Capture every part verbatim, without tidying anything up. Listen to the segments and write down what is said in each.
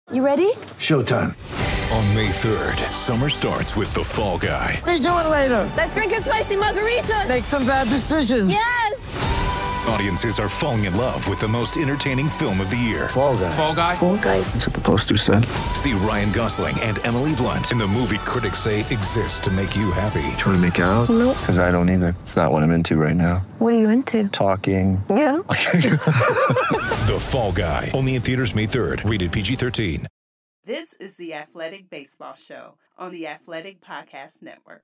You ready? Showtime. On May third, summer starts with The Fall Guy. Let's do it later. Let's drink a spicy margarita. Make some bad decisions. Yes! Audiences are falling in love with the most entertaining film of the year. Fall Guy. Fall Guy? Fall guy. That's what the poster said. See Ryan Gosling and Emily Blunt in the movie critics say exists to make you happy. Trying to make it out? Nope. Because I don't either. It's not what I'm into right now. What are you into? Talking. Yeah. The Fall Guy. Only in theaters May third. Rated P G thirteen. This is the Athletic Baseball Show on the Athletic Podcast Network.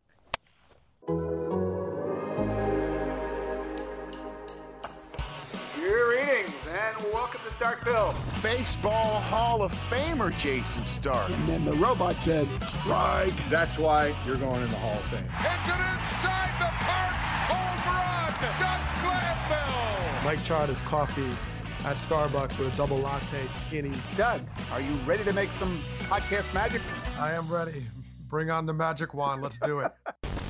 Greetings and welcome to Starkville. Baseball Hall of Famer Jason Stark. And then the robot said, strike. That's why you're going in the Hall of Fame. It's an inside the park home run. Doug Glanville. Mike tried his coffee at Starbucks with a double latte skinny. Doug, are you ready to make some podcast magic? I am ready. Bring on the magic wand. Let's do it.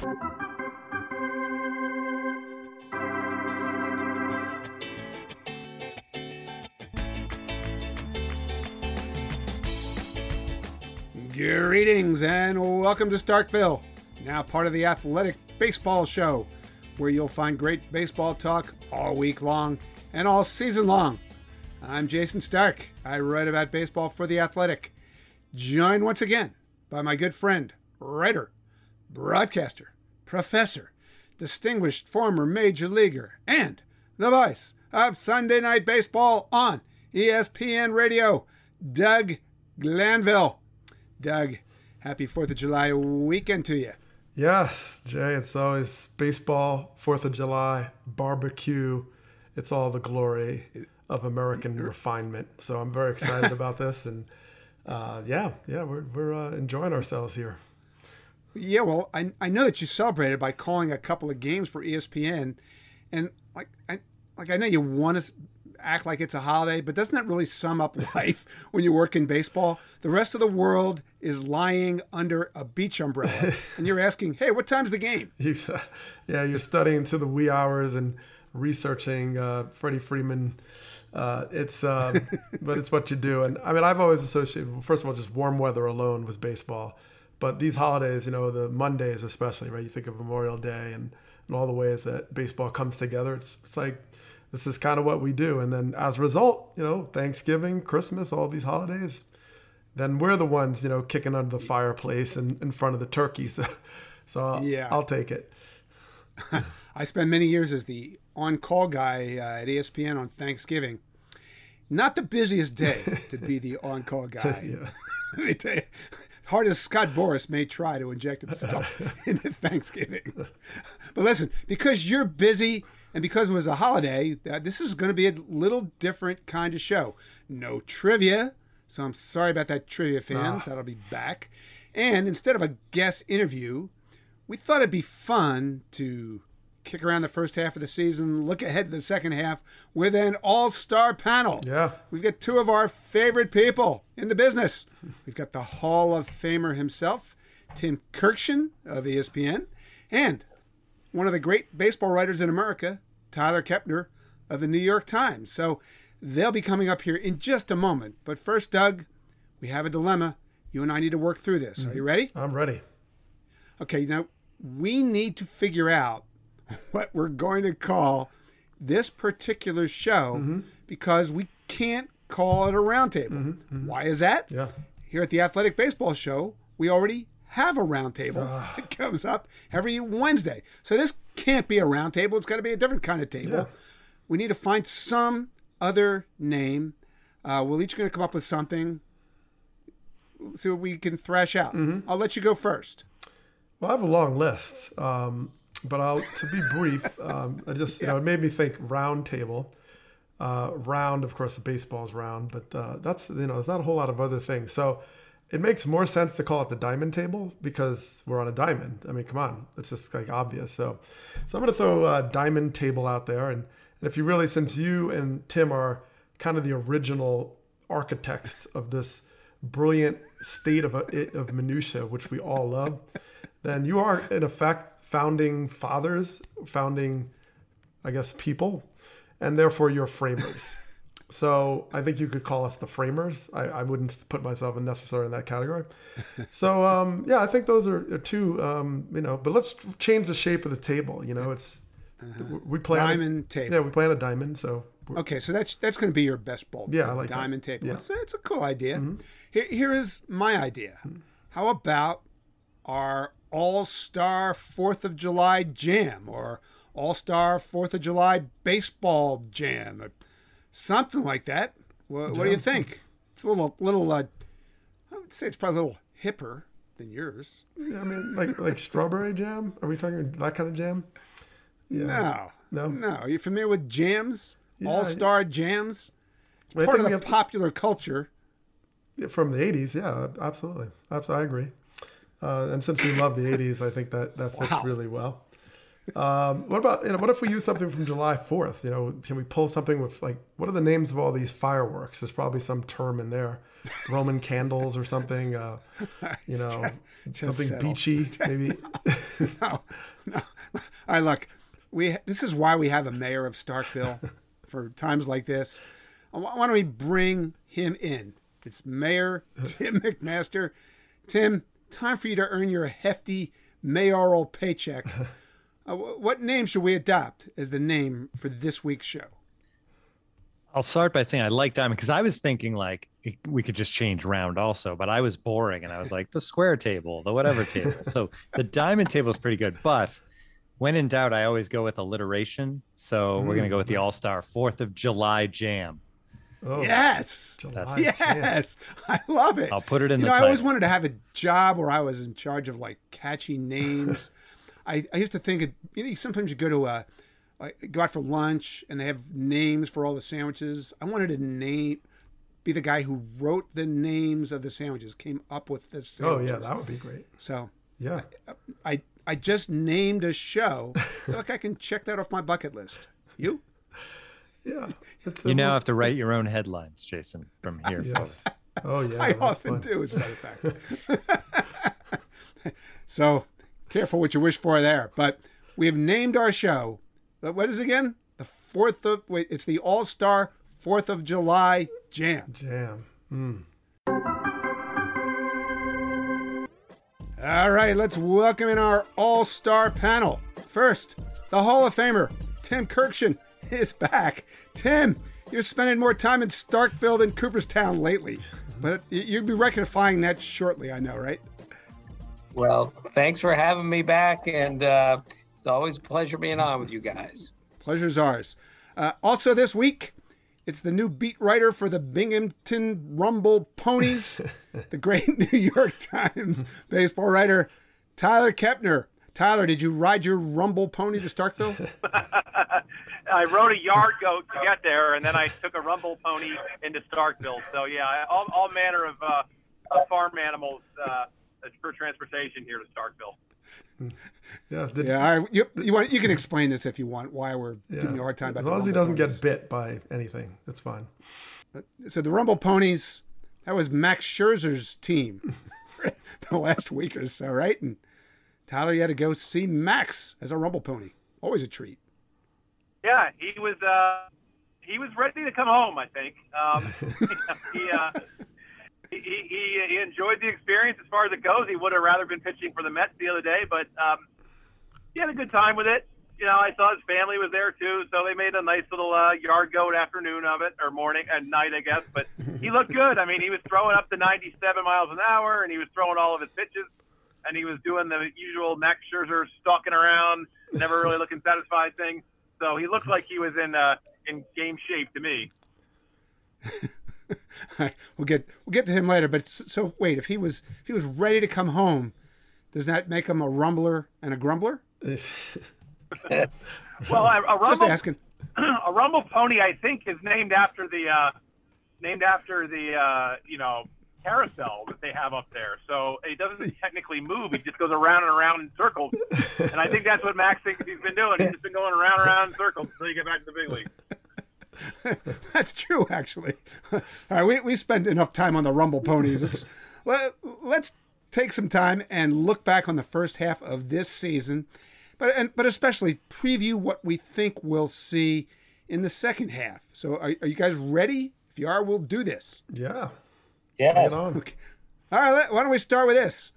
Greetings and welcome to Starkville, now part of the Athletic Baseball Show, where you'll find great baseball talk all week long and all season long. I'm Jason Stark. I write about baseball for The Athletic. Joined once again by my good friend, writer, broadcaster, professor, distinguished former major leaguer, and the voice of Sunday Night Baseball on E S P N Radio, Doug Glanville. Doug, happy fourth of July weekend to you. Yes, Jay, it's always baseball, fourth of July, barbecue. It's all the glory of American refinement. So I'm very excited about this. And uh, yeah, yeah, we're, we're uh, enjoying ourselves here. Yeah, well, I I know that you celebrated by calling a couple of games for E S P N. And like I, like I know you want to act like it's a holiday, but doesn't that really sum up life when you work in baseball? The rest of the world is lying under a beach umbrella, and you're asking, hey, what time's the game? You, yeah, you're studying to the wee hours and researching uh, Freddie Freeman. Uh, it's, uh, but it's what you do. And I mean, I've always associated, first of all, just warm weather alone was baseball. But these holidays, you know, the Mondays especially, right? You think of Memorial Day and, and all the ways that baseball comes together. It's, it's like, this is kind of what we do. And then as a result, you know, Thanksgiving, Christmas, all these holidays, then we're the ones, you know, kicking under the fireplace and in front of the turkeys. So, so I'll, yeah. I'll take it. I spent many years as the on-call guy uh, at E S P N on Thanksgiving. Not the busiest day to be the on-call guy. Yeah. Let me tell you, hard as Scott Boras may try to inject himself into Thanksgiving. But listen, because you're busy and because it was a holiday, uh, this is going to be a little different kind of show. No trivia, so I'm sorry about that, trivia fans. Ah. That'll be back. And instead of a guest interview, we thought it'd be fun to kick around the first half of the season, look ahead to the second half with an all-star panel. Yeah. We've got two of our favorite people in the business. We've got the Hall of Famer himself, Tim Kurkjian of E S P N, and one of the great baseball writers in America, Tyler Kepner of the New York Times. So they'll be coming up here in just a moment. But first, Doug, we have a dilemma. You and I need to work through this. Are you ready? I'm ready. Okay, now we need to figure out what we're going to call this particular show mm-hmm. because we can't call it a roundtable. Mm-hmm. Mm-hmm. Why is that? Yeah. Here at the Athletic Baseball Show, we already have a roundtable uh. that comes up every Wednesday. So this can't be a roundtable. It's got to be a different kind of table. Yeah. We need to find some other name. Uh, we're each going to come up with something so what we can thrash out. Mm-hmm. I'll let you go first. Well, I have a long list. Um, But I'll, to be brief, um, I just, you yeah. know, it made me think round table. Uh, round, of course, the baseball's round, but uh, that's, you know, there's not a whole lot of other things. So it makes more sense to call it the diamond table because we're on a diamond. I mean, come on, it's just like obvious. So, so I'm going to throw a diamond table out there. And, and if you really, since you and Tim are kind of the original architects of this brilliant state of, of minutia, which we all love, then you are, in effect, founding fathers, founding, I guess, people, and therefore you're framers. So I think you could call us the framers. I, I wouldn't put myself in necessarily in that category. So um, yeah, I think those are, are two. Um, you know, but let's change the shape of the table. You know, it's uh-huh. we play diamond on a, table. Yeah, we play on a diamond. So okay, so that's that's going to be your best bowl. Yeah, I like diamond that. table. Yeah. It's, it's a cool idea. Mm-hmm. Here, here is my idea. Mm-hmm. How about our All-Star Fourth of July Jam or All-Star Fourth of July Baseball Jam? Or something like that. What, what do you think? It's a little, little. Uh, I would say it's probably a little hipper than yours. Yeah, I mean, like like strawberry jam. Are we talking that kind of jam? Yeah. No, no. No. Are you familiar with jams? Yeah, All-Star jams. It's I part of think the we have- popular culture. From the eighties, yeah, absolutely. Absolutely, I agree. Uh, and since we love the eighties, I think that that fits Wow. really well. Um, what about, you know, what if we use something from July fourth? You know, can we pull something with, like, what are the names of all these fireworks? There's probably some term in there. Roman candles or something, uh, you know, Just something settle. beachy, maybe. No, no. All right, look, we this is why we have a mayor of Starkville for times like this. Why don't we bring him in? It's Mayor Tim McMaster. Tim, time for you to earn your hefty mayoral paycheck. Uh, what name should we adopt as the name for this week's show? I'll start by saying I like diamond because I was thinking like we could just change round also, but I was boring and I was like the square table, the whatever table. So the diamond table is pretty good, but when in doubt, I always go with alliteration. So mm. we're going to go with the All-Star Fourth of July Jam. Oh, yes. July yes. Jam. I love it. I'll put it in you the know, title. I always wanted to have a job where I was in charge of like catchy names. I, I used to think, it, you know, sometimes you go to a, like, go out for lunch and they have names for all the sandwiches. I wanted to name, be the guy who wrote the names of the sandwiches, came up with the sandwiches. Oh yeah, that would be great. So yeah, I, I, I just named a show. I feel like I can check that off my bucket list. You? Yeah. You now have to write your own headlines, Jason, from here yes. forward. Oh, yeah. I often fun. do, as a matter of fact. So careful what you wish for there. But we have named our show. What is it again? The fourth of, wait, it's the All-Star fourth of July Jam. Jam. Mm. All right, let's welcome in our All-Star panel. First, the Hall of Famer, Tim Kurkjian, is back. Tim, you're spending more time in Starkville than Cooperstown lately, but you'll be rectifying that shortly, I know, right? Well, thanks for having me back, and uh, it's always a pleasure being on with you guys. Pleasure's ours. Uh, also this week, it's the new beat writer for the Binghamton Rumble Ponies, the great New York Times baseball writer, Tyler Kepner. Tyler, did you ride your Rumble Pony to Starkville? I rode a yard goat to get there, and then I took a Rumble Pony into Starkville. So, yeah, all, all manner of, uh, of farm animals uh, for transportation here to Starkville. Yeah, did yeah. You, you, you want you can explain this if you want. Why we're yeah. giving you a hard time about as the long as he Rumble doesn't Ponies. get bit by anything, it's fine. So the Rumble Ponies, that was Max Scherzer's team for the last week or so, right? And Tyler, you had to go see Max as a Rumble Pony. Always a treat. Yeah, he was uh, he was ready to come home. I think um, he. Uh, He, he he enjoyed the experience as far as it goes. He would have rather been pitching for the Mets the other day, but um, he had a good time with it. You know, I saw his family was there too, so they made a nice little uh, yard goat afternoon of it, or morning and night, I guess. But he looked good. I mean, he was throwing up to ninety-seven miles an hour, and he was throwing all of his pitches, and he was doing the usual Max Scherzer stalking around, never really looking satisfied thing. So he looked like he was in uh, in game shape to me. All right, we'll get we'll get to him later. But so wait, if he was if he was ready to come home, does that make him a rumbler and a grumbler? Well, a, a rumble, just asking. A Rumble Pony, I think, is named after the uh, named after the uh, you know carousel that they have up there. So it doesn't technically move; he just goes around and around in circles. And I think that's what Max thinks he's been doing. He's just been going around and around in circles until you get back to the big league. That's true, actually. All right, we, we spend enough time on the Rumble Ponies. It's, let, let's take some time and look back on the first half of this season, but and, but especially preview what we think we'll see in the second half. So are, are you guys ready? If you are, we'll do this. Yeah. Yes. Okay. All right, let, why don't we start with this?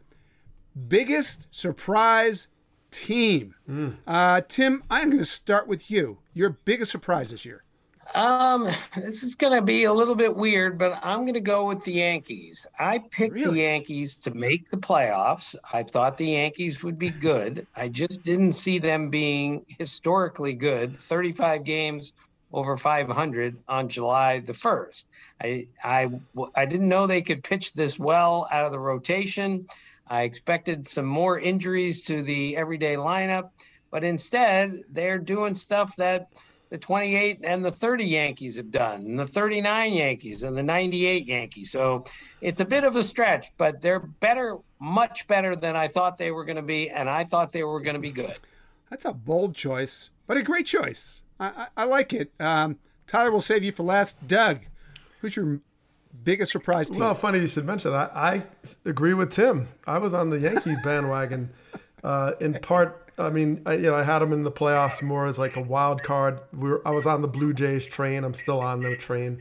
Biggest surprise team. Mm. Uh, Tim, I'm going to start with you. Your biggest surprise this year. Um, this is going to be a little bit weird, but I'm going to go with the Yankees. I picked Really? the Yankees to make the playoffs. I thought the Yankees would be good. I just didn't see them being historically good. thirty-five games over five hundred on July the first. I, I, I didn't know they could pitch this well out of the rotation. I expected some more injuries to the everyday lineup, but instead they're doing stuff that the twenty-eight and the thirty Yankees have done, and the thirty-nine Yankees and the ninety-eight Yankees. So it's a bit of a stretch, but they're better, much better than I thought they were going to be, and I thought they were going to be good. That's a bold choice, but a great choice. I, I, I like it. Um, Tyler, will save you for last. Doug, who's your biggest surprise team? Well, funny you should mention that. I agree with Tim. I was on the Yankee bandwagon uh, in part. I mean, I, you know, I had them in the playoffs more as like a wild card. We were, I was on the Blue Jays train. I'm still on their train.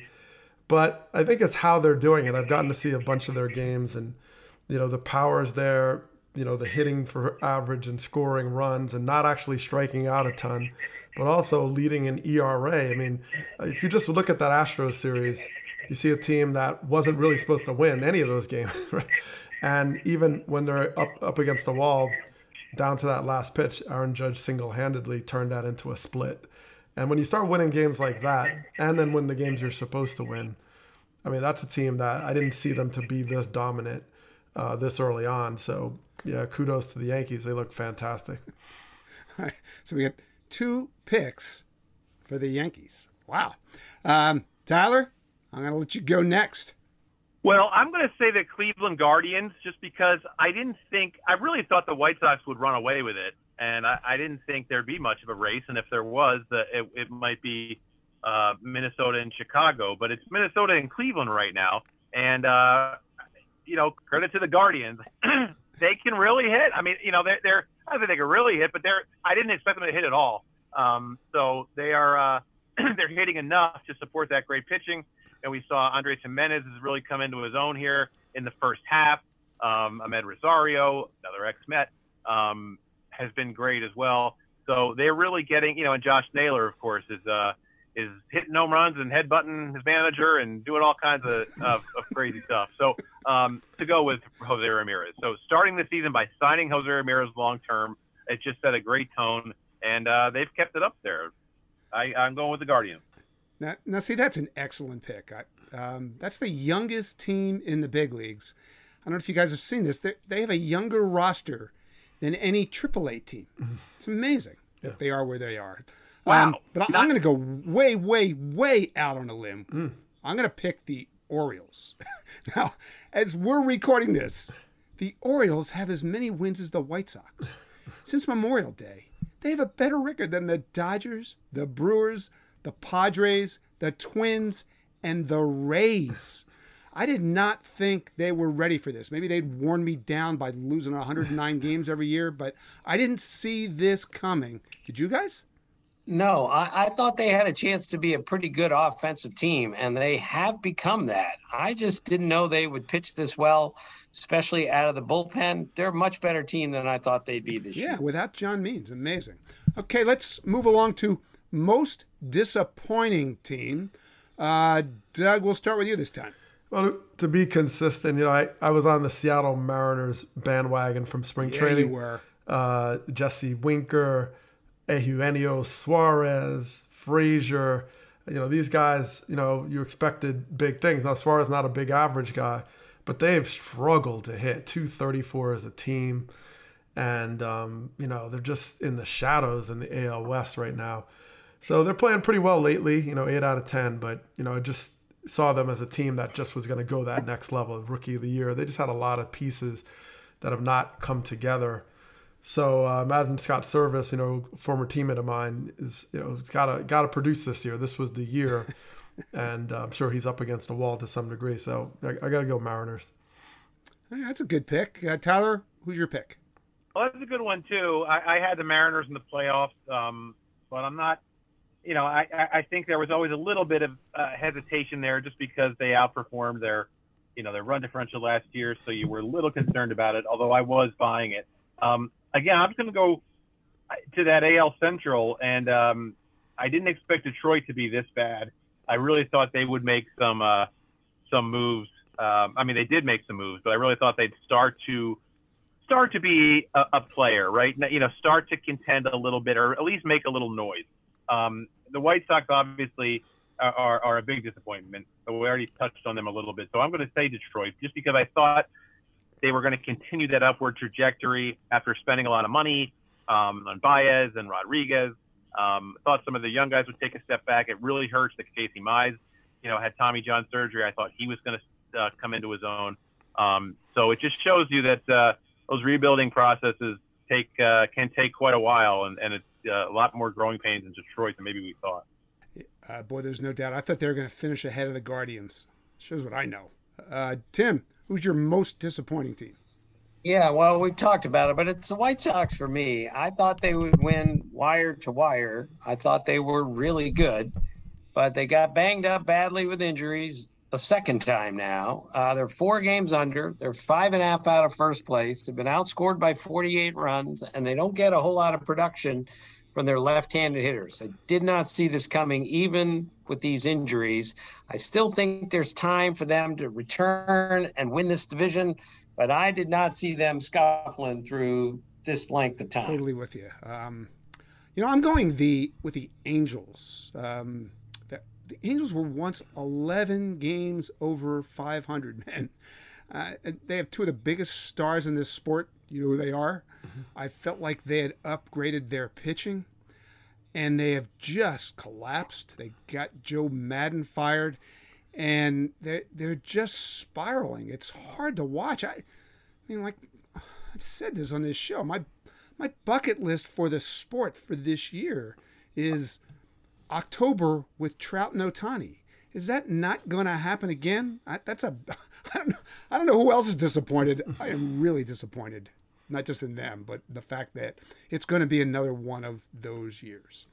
But I think it's how they're doing it. I've gotten to see a bunch of their games, and, you know, the power's there, you know, the hitting for average and scoring runs and not actually striking out a ton, but also leading in E R A. I mean, if you just look at that Astros series, you see a team that wasn't really supposed to win any of those games, right? And even when they're up, up against the wall, down to that last pitch, Aaron Judge single-handedly turned that into a split. And when you start winning games like that, and then win the games you're supposed to win, I mean, that's a team that I didn't see them to be this dominant uh, this early on. So, yeah, kudos to the Yankees. They look fantastic. All right, so we got two picks for the Yankees. Wow. Um, Tyler, I'm going to let you go next. Well, I'm going to say the Cleveland Guardians just because I didn't think – I really thought the White Sox would run away with it, and I, I didn't think there'd be much of a race. And if there was, the, it, it might be uh, Minnesota and Chicago. But it's Minnesota and Cleveland right now. And, uh, you know, credit to the Guardians. They can really hit. I mean, you know, they're, they're – I don't think they can really hit, but they're – I didn't expect them to hit at all. Um, so they are uh, – they're hitting enough to support that great pitching. And we saw Andres Jimenez has really come into his own here in the first half. Um, Ahmed Rosario, another ex-Met, um, has been great as well. So they're really getting, you know, and Josh Naylor, of course, is uh, is hitting home runs and headbutting his manager and doing all kinds of, of, of crazy stuff. So um, to go with Jose Ramirez. So starting the season by signing Jose Ramirez long-term, it just set a great tone, and uh, they've kept it up there. I, I'm going with the Guardians. Now, now, see, that's an excellent pick. I, um, that's the youngest team in the big leagues. I don't know if you guys have seen this. They, they have a younger roster than any triple A team. It's amazing that yeah. they are where they are. Wow. Um, but I, I'm going to go way, way, way out on a limb. Mm. I'm going to pick the Orioles. Now, as we're recording this, the Orioles have as many wins as the White Sox. Since Memorial Day, they have a better record than the Dodgers, the Brewers, the Padres, the Twins, and the Rays. I did not think they were ready for this. Maybe they'd worn me down by losing one hundred nine games every year, but I didn't see this coming. Did you guys? No, I, I thought they had a chance to be a pretty good offensive team, and they have become that. I just didn't know they would pitch this well, especially out of the bullpen. They're a much better team than I thought they'd be this yeah, year. Yeah, without John Means. Amazing. Okay, let's move along to most disappointing team. Uh, Doug, we'll start with you this time. Well, to be consistent, you know, I, I was on the Seattle Mariners bandwagon from spring yeah, training. You were. Uh, Jesse Winker, Eugenio Suarez, Frazier. You know, these guys, you know, you expected big things. Now, Suarez not a big average guy, but they've struggled to hit two thirty-four as a team. And, um, you know, they're just in the shadows in the A L West right now. So they're playing pretty well lately, you know, eight out of ten. But, you know, I just saw them as a team that just was going to go that next level, Rookie of the Year. They just had a lot of pieces that have not come together. So uh, imagine Scott Service, you know, former teammate of mine, is, you know, got to got to produce this year. This was the year. And uh, I'm sure he's up against the wall to some degree. So I, I got to go Mariners. That's a good pick. Uh, Tyler, who's your pick? Well, that's a good one, too. I, I had the Mariners in the playoffs, um, but I'm not you know, I, I think there was always a little bit of uh, hesitation there just because they outperformed their, you know, their run differential last year. So you were a little concerned about it, although I was buying it. Um, again, I'm going to go to that A L Central, and um, I didn't expect Detroit to be this bad. I really thought they would make some uh, some moves. Um, I mean, they did make some moves, but I really thought they'd start to start to be a, a player, right? You know, start to contend a little bit, or at least make a little noise. Um, the White Sox obviously are, are, are a big disappointment, but we already touched on them a little bit. So I'm going to say Detroit, just because I thought they were going to continue that upward trajectory after spending a lot of money um, on Baez and Rodriguez. Um, thought some of the young guys would take a step back. It really hurts that Casey Mize, you know, had Tommy John surgery. I thought he was going to uh, come into his own. Um, so it just shows you that uh, those rebuilding processes take uh, can take quite a while, and, and it's uh, a lot more growing pains in Detroit than maybe we thought. Uh, boy, there's no doubt. I thought they were going to finish ahead of the Guardians. Shows what I know. Uh, Tim, who's your most disappointing team? Yeah, well, we've talked about it, but it's the White Sox for me. I thought they would win wire to wire. I thought they were really good, but they got banged up badly with injuries a second time now. Uh, they're four games under. They're five and a half out of first place. They've been outscored by forty-eight runs, and they don't get a whole lot of production from their left-handed hitters. I did not see this coming, even with these injuries. I still think there's time for them to return and win this division, but I did not see them scuffling through this length of time. Totally with you. Um, you know, I'm going the with the Angels. Um, the, the Angels were once eleven games over five hundred, man. Uh, they have two of the biggest stars in this sport. You know who they are? Mm-hmm. I felt like they had upgraded their pitching, and they have just collapsed. They got Joe Madden fired, and they're, they're just spiraling. It's hard to watch. I, I mean, like, I've said this on this show. My, my bucket list for the sport for this year is October with Trout and Ohtani. Is that not going to happen again? I, that's a, I don't know. I don't know who else is disappointed. I am really disappointed, not just in them, but the fact that it's going to be another one of those years.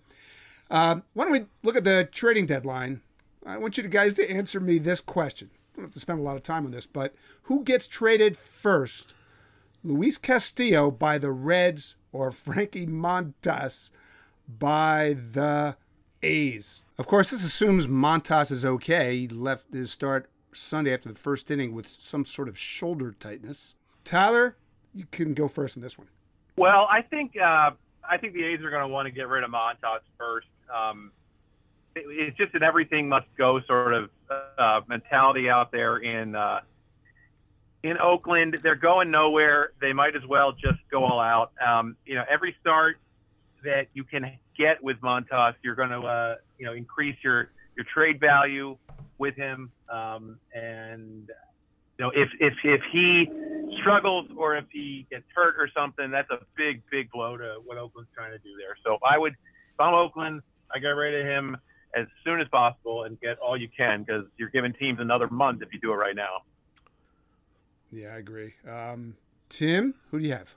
Um, why don't we look at the trading deadline? I want you guys to answer me this question. I don't have to spend a lot of time on this, but who gets traded first? Luis Castillo by the Reds or Frankie Montas by the A's? Of course, this assumes Montas is okay. He left his start Sunday after the first inning with some sort of shoulder tightness. Tyler, you can go first on this one. Well, I think uh, I think the A's are going to want to get rid of Montas first. Um, it, it's just an everything must go sort of uh, mentality out there in uh, in Oakland. They're going nowhere. They might as well just go all out. Um, you know, every start that you can get with Montas, you're going to uh, you know increase your your trade value with him. Um, and you know, if if if he struggles or if he gets hurt or something, that's a big big blow to what Oakland's trying to do there. So if I would, if I'm Oakland, I get rid of him as soon as possible and get all you can, because you're giving teams another month if you do it right now. Yeah, I agree. Um, Tim, who do you have?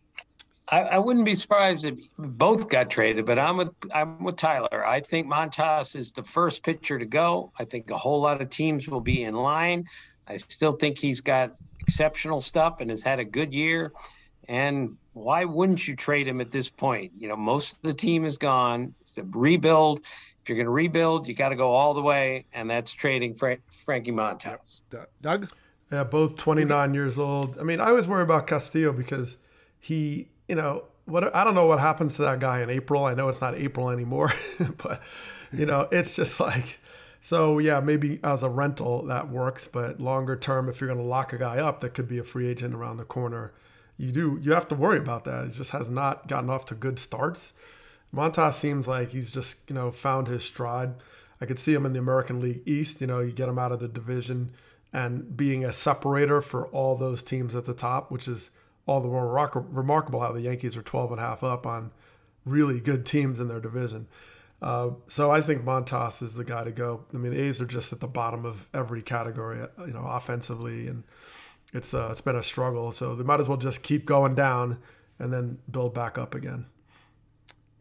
I, I wouldn't be surprised if both got traded, but I'm with I'm with Tyler. I think Montas is the first pitcher to go. I think a whole lot of teams will be in line. I still think he's got exceptional stuff and has had a good year. And why wouldn't you trade him at this point? You know, most of the team is gone. It's a rebuild. If you're going to rebuild, you got to go all the way, and that's trading Fra- Frankie Montas. Yep. Doug? Yeah, both twenty-nine years old. I mean, I always worry about Castillo because he, you know, what I don't know what happens to that guy in April. I know it's not April anymore, but, you know, it's just like, so yeah, maybe as a rental that works, but longer term, if you're going to lock a guy up that could be a free agent around the corner, you do, you have to worry about that. It just has not gotten off to good starts. Montas seems like he's just, you know, found his stride. I could see him in the American League East. You know, you get him out of the division and being a separator for all those teams at the top, which is all the more remarkable how the Yankees are twelve and a half up on really good teams in their division. Uh, so I think Montas is the guy to go. I mean, the A's are just at the bottom of every category, you know, offensively, and it's uh, it's been a struggle. So they might as well just keep going down and then build back up again.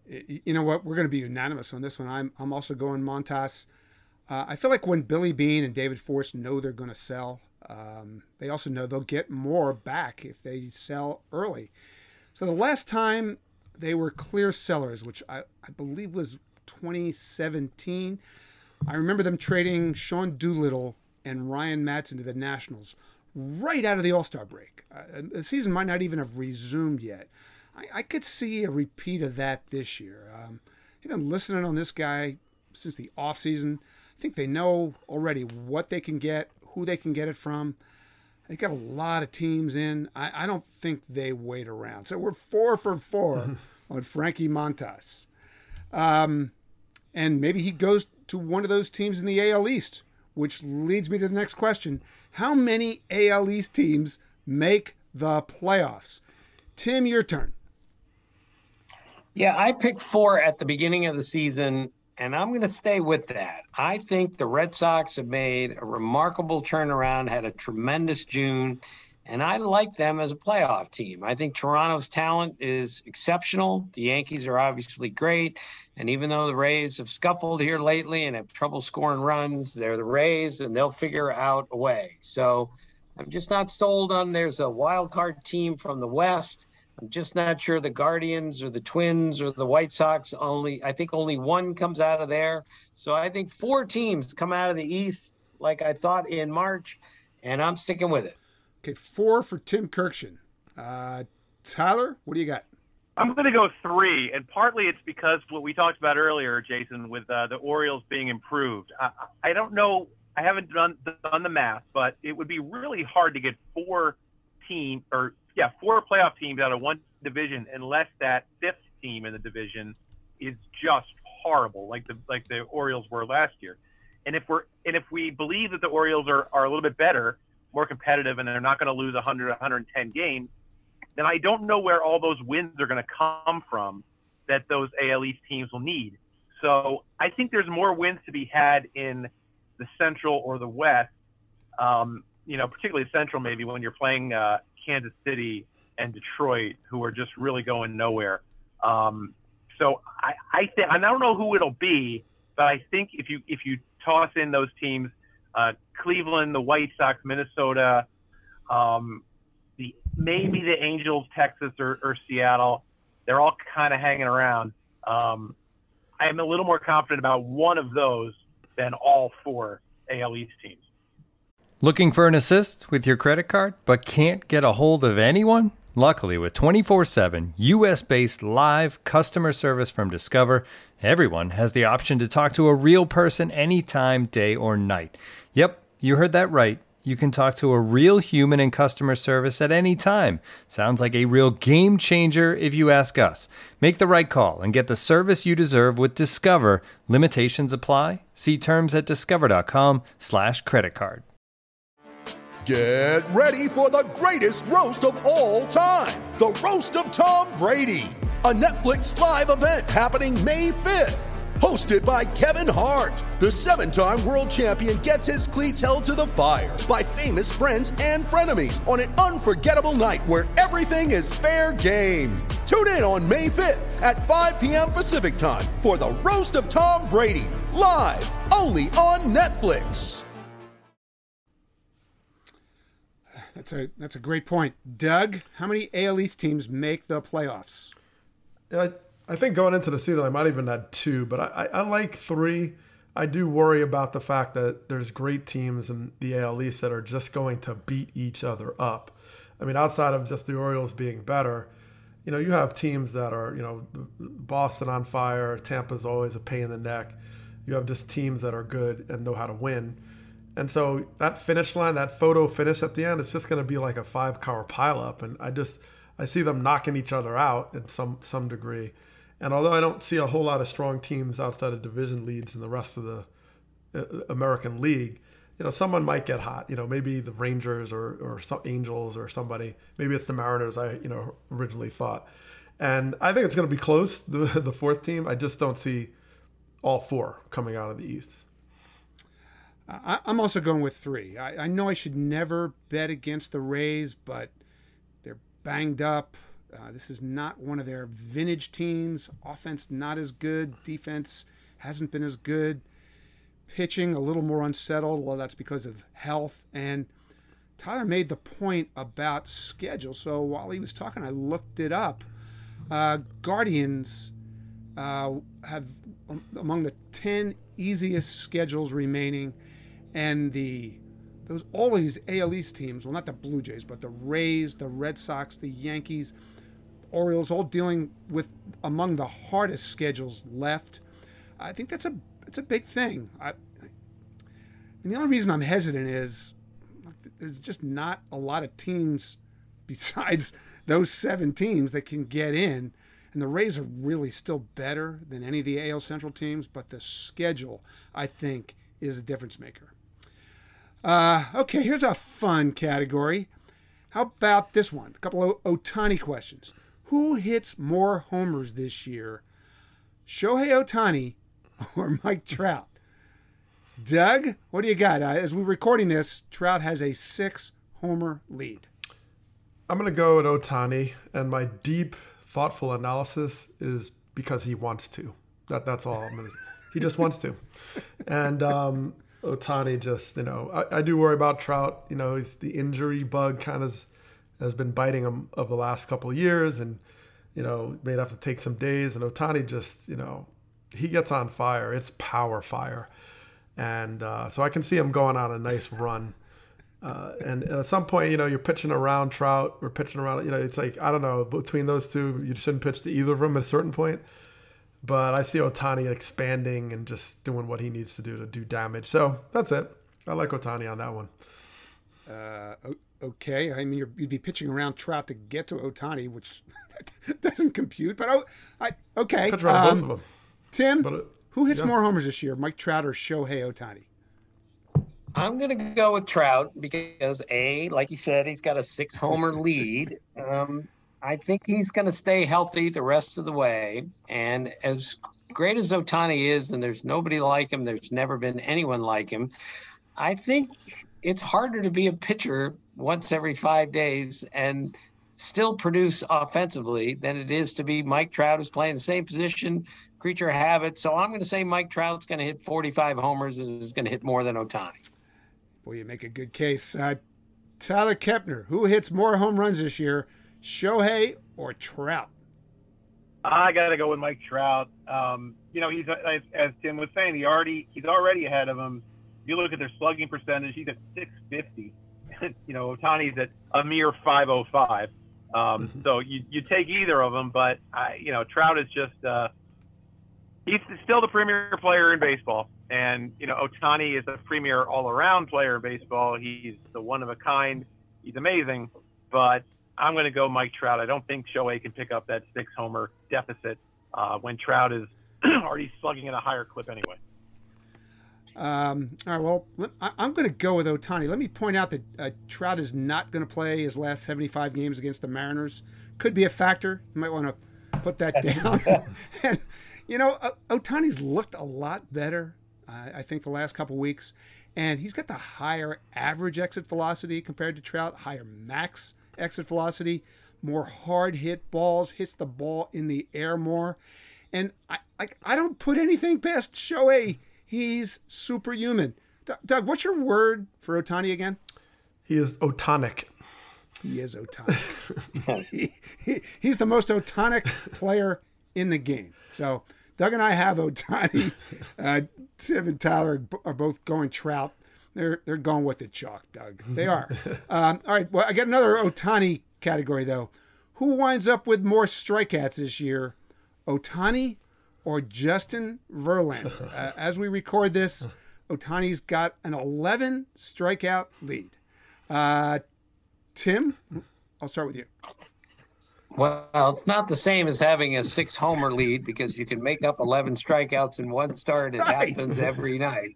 You know what? We're going to be unanimous on this one. I'm I'm also going Montas. Uh, I feel like when Billy Beane and David Force know they're going to sell, um, they also know they'll get more back if they sell early. So the last time they were clear sellers, which I, I believe was twenty seventeen, I remember them trading Sean Doolittle and Ryan Madsen to the Nationals right out of the All-Star break. Uh, the season might not even have resumed yet. I, I could see a repeat of that this year. Um, I've been listening on this guy since the offseason. I think they know already what they can get, who they can get it from. They got a lot of teams in. I, I don't think they wait around. So we're four for four on Frankie Montas. Um, and maybe he goes to one of those teams in the A L East, which leads me to the next question. How many A L East teams make the playoffs? Tim, your turn. Yeah, I picked four at the beginning of the season, and I'm going to stay with that. I think the Red Sox have made a remarkable turnaround, had a tremendous June, and I like them as a playoff team. I think Toronto's talent is exceptional. The Yankees are obviously great, and even though the Rays have scuffled here lately and have trouble scoring runs, they're the Rays, and they'll figure out a way. So I'm just not sold on there's a wild card team from the West. I'm just not sure the Guardians or the Twins or the White Sox only, I think only one comes out of there. So I think four teams come out of the East like I thought in March, and I'm sticking with it. Okay, four for Tim Kirkshin. Uh, Tyler, what do you got? I'm going to go three, and partly it's because what we talked about earlier, Jason, with uh, the Orioles being improved. I, I don't know, I haven't done, done the math, but it would be really hard to get four teams or Yeah, four playoff teams out of one division, unless that fifth team in the division is just horrible, like the like the Orioles were last year. And if we're and if we believe that the Orioles are, are a little bit better, more competitive, and they're not going to lose one hundred, one hundred ten games, then I don't know where all those wins are going to come from that those A L East teams will need. So I think there's more wins to be had in the Central or the West. Um, you know, particularly Central, maybe when you're playing uh, Kansas City and Detroit, who are just really going nowhere. Um, so I, I think, and I don't know who it'll be, but I think if you if you toss in those teams, uh, Cleveland, the White Sox, Minnesota, um, the maybe the Angels, Texas, or, or Seattle, they're all kind of hanging around. Um, I'm a little more confident about one of those than all four A L East teams. Looking for an assist with your credit card, but can't get a hold of anyone? Luckily, with twenty-four seven U S-based live customer service from Discover, everyone has the option to talk to a real person anytime, day or night. Yep, you heard that right. You can talk to a real human in customer service at any time. Sounds like a real game changer if you ask us. Make the right call and get the service you deserve with Discover. Limitations apply. See terms at discover.com slash credit card. Get ready for the greatest roast of all time, the Roast of Tom Brady, a Netflix live event happening May fifth. Hosted by Kevin Hart, the seven-time world champion gets his cleats held to the fire by famous friends and frenemies on an unforgettable night where everything is fair game. Tune in on May fifth at five p.m. Pacific time for the Roast of Tom Brady, live only on Netflix. That's a that's a great point. Doug, how many A L East teams make the playoffs? I, I think going into the season, I might even add two, but I, I, I like three. I do worry about the fact that there's great teams in the A L East that are just going to beat each other up. I mean, outside of just the Orioles being better, you know, you have teams that are, you know, Boston on fire, Tampa's always a pain in the neck. You have just teams that are good and know how to win. And so that finish line, that photo finish at the end, it's just going to be like a five-car pileup. And I just, I see them knocking each other out in some some degree. And although I don't see a whole lot of strong teams outside of division leads in the rest of the American League, you know, someone might get hot. You know, maybe the Rangers or or some Angels or somebody. Maybe it's the Mariners. I you know originally thought, and I think it's going to be close. The the fourth team. I just don't see all four coming out of the East. I, I'm also going with three. I, I know I should never bet against the Rays, but they're banged up. Uh, this is not one of their vintage teams. Offense not as good. Defense hasn't been as good. Pitching a little more unsettled. Well, that's because of health. And Tyler made the point about schedule. So while he was talking, I looked it up. Uh, Guardians uh, have um, among the ten easiest schedules remaining, and the those all these A L East teams, well, not the Blue Jays, but the Rays, the Red Sox, the Yankees, Orioles, all dealing with among the hardest schedules left. I think that's a it's a big thing. I, and the only reason I'm hesitant is there's just not a lot of teams besides those seven teams that can get in. And the Rays are really still better than any of the A L Central teams, but the schedule, I think, is a difference maker. Uh, okay, here's a fun category. How about this one? A couple of Ohtani questions. Who hits more homers this year, Shohei Ohtani or Mike Trout? Doug, what do you got? Uh, as we're recording this, Trout has a six-homer lead. I'm going to go with Ohtani, and my deep, thoughtful analysis is because he wants to. That That's all I'm going to He just wants to. And um, Ohtani just, you know, I, I do worry about Trout. You know, he's, the injury bug kind of has been biting him of the last couple of years, and, you know, may have to take some days. And Ohtani just, you know, he gets on fire. It's power fire. And uh, so I can see him going on a nice run. Uh, and, and at some point, you know, you're pitching around Trout. We're pitching around, you know, it's like, I don't know, between those two, you shouldn't pitch to either of them at a certain point. But I see Ohtani expanding and just doing what he needs to do to do damage. So that's it. I like Ohtani on that one. Uh, okay. I mean, you're, you'd be pitching around Trout to get to Ohtani, which doesn't compute. But oh, I okay. Pitch around um, both of them. Tim, but, uh, who hits yeah. more homers this year, Mike Trout or Shohei Ohtani? I'm going to go with Trout because, A, like you said, he's got a six-homer lead. Um, I think he's going to stay healthy the rest of the way. And as great as Ohtani is, and there's nobody like him, there's never been anyone like him, I think it's harder to be a pitcher once every five days and still produce offensively than it is to be Mike Trout, who's playing the same position, creature of habit. So I'm going to say Mike Trout's going to hit forty-five homers and is going to hit more than Ohtani. Well, you make a good case. Uh, Tyler Kepner, who hits more home runs this year, Shohei or Trout? I got to go with Mike Trout. Um, you know, he's as, as Tim was saying, he already he's already ahead of him. If you look at their slugging percentage, he's at six fifty. You know, Ohtani's at a mere five oh five. Um, mm-hmm. So you you take either of them, but I, you know, Trout is just uh, he's still the premier player in baseball. And, you know, Ohtani is a premier all-around player in baseball. He's the one-of-a-kind. He's amazing. But I'm going to go Mike Trout. I don't think Shohei can pick up that six-homer deficit uh, when Trout is already slugging at a higher clip anyway. Um, all right, well, I, I'm going to go with Ohtani. Let me point out that uh, Trout is not going to play his last seventy-five games against the Mariners. Could be a factor. You might want to put that down. And, you know, Ohtani's looked a lot better, uh, I think, the last couple weeks. And he's got the higher average exit velocity compared to Trout, higher max exit velocity, more hard hit balls, hits the ball in the air more. And I, I, I don't put anything past Shohei. He's superhuman. D- Doug, what's your word for Ohtani again? He is otonic. He is otonic. he, he, he's the most otonic player in the game. So Doug and I have Ohtani. Uh, Tim and Tyler are both going Trout. They're they're going with the chalk, Doug. They are. Um, all right. Well, I got another Ohtani category though. Who winds up with more strikeouts this year, Ohtani or Justin Verlander? Uh, as we record this, Ohtani's got an eleven strikeout lead. Uh, Tim, I'll start with you. Well, it's not the same as having a six homer lead because you can make up eleven strikeouts in one start. It right. happens every night.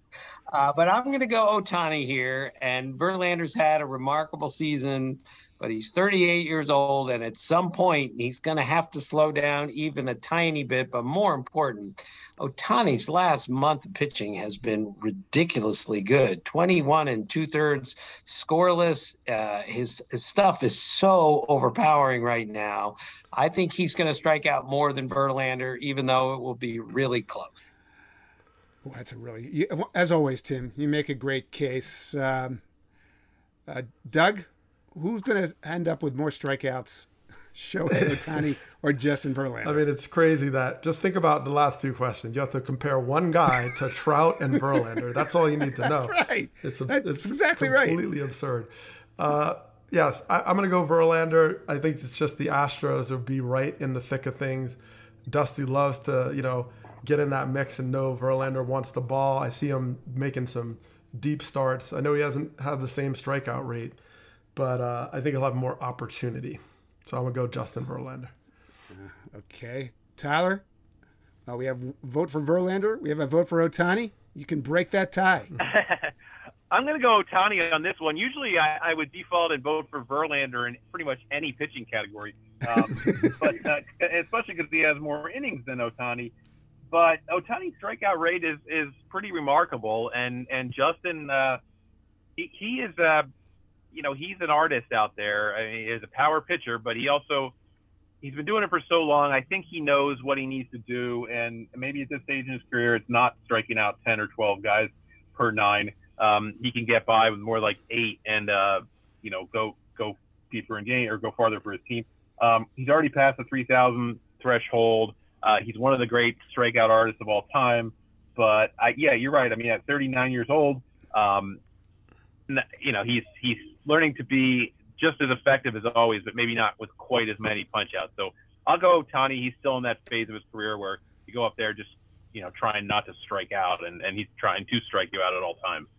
Uh, but I'm going to go Ohtani here. And Verlander's had a remarkable season, but he's thirty-eight years old. And at some point, he's going to have to slow down even a tiny bit. But more important, Ohtani's last month of pitching has been ridiculously good. twenty-one and two thirds scoreless. Uh, his, his stuff is so overpowering right now. I think he's going to strike out more than Verlander, even though it will be really close. Well, that's a really, you, as always, Tim, you make a great case. Um, uh, Doug, who's going to end up with more strikeouts, Shohei Ohtani or Justin Verlander? I mean, it's crazy that, just think about the last two questions. You have to compare one guy to Trout and Verlander. That's all you need to know. That's right. It's, a, That's it's exactly right. Completely absurd. Uh, yes, I, I'm going to go Verlander. I think it's just the Astros will be right in the thick of things. Dusty loves to, you know, get in that mix and know Verlander wants the ball. I see him making some deep starts. I know he hasn't had the same strikeout rate, but uh, I think he'll have more opportunity. So I'm going to go Justin Verlander. Uh, okay. Tyler, uh, we have vote for Verlander. We have a vote for Ohtani. You can break that tie. I'm going to go Ohtani on this one. Usually I, I would default and vote for Verlander in pretty much any pitching category, um, but uh, especially because he has more innings than Ohtani. But Ohtani's strikeout rate is, is pretty remarkable, and and Justin, uh, he, he is, uh, you know, he's an artist out there. I mean, he's a power pitcher, but he also he's been doing it for so long. I think he knows what he needs to do, and maybe at this stage in his career, it's not striking out ten or twelve guys per nine. Um, he can get by with more like eight, and uh, you know, go go deeper in game or go farther for his team. Um, he's already passed the three thousand threshold. Uh, he's one of the great strikeout artists of all time. But I, yeah, you're right. I mean, at thirty-nine years old, um, you know, he's he's learning to be just as effective as always, but maybe not with quite as many punch outs. So I'll go Ohtani. He's still in that phase of his career where you go up there just, you know, trying not to strike out, and, and he's trying to strike you out at all times.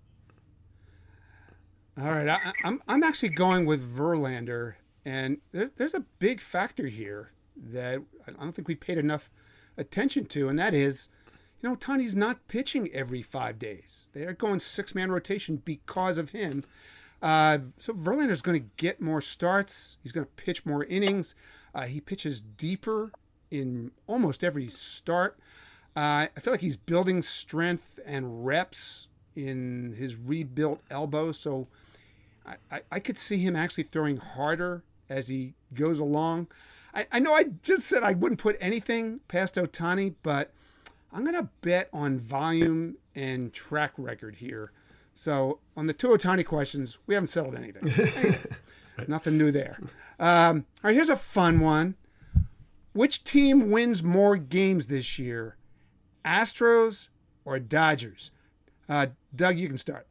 All right, I, I'm I'm actually going with Verlander, and there's there's a big factor here that I don't think we paid enough attention to, and that is, you know, Ohtani's not pitching every five days. They are going six-man rotation because of him. Uh, so Verlander's going to get more starts. He's going to pitch more innings. Uh, he pitches deeper in almost every start. Uh, I feel like he's building strength and reps in his rebuilt elbow, so I, I, I could see him actually throwing harder as he goes along. I, I know I just said I wouldn't put anything past Ohtani, but I'm going to bet on volume and track record here. So on the two Ohtani questions, we haven't settled anything. Right. Nothing new there. Um, all right, here's a fun one. Which team wins more games this year, Astros or Dodgers? Uh, Doug, you can start.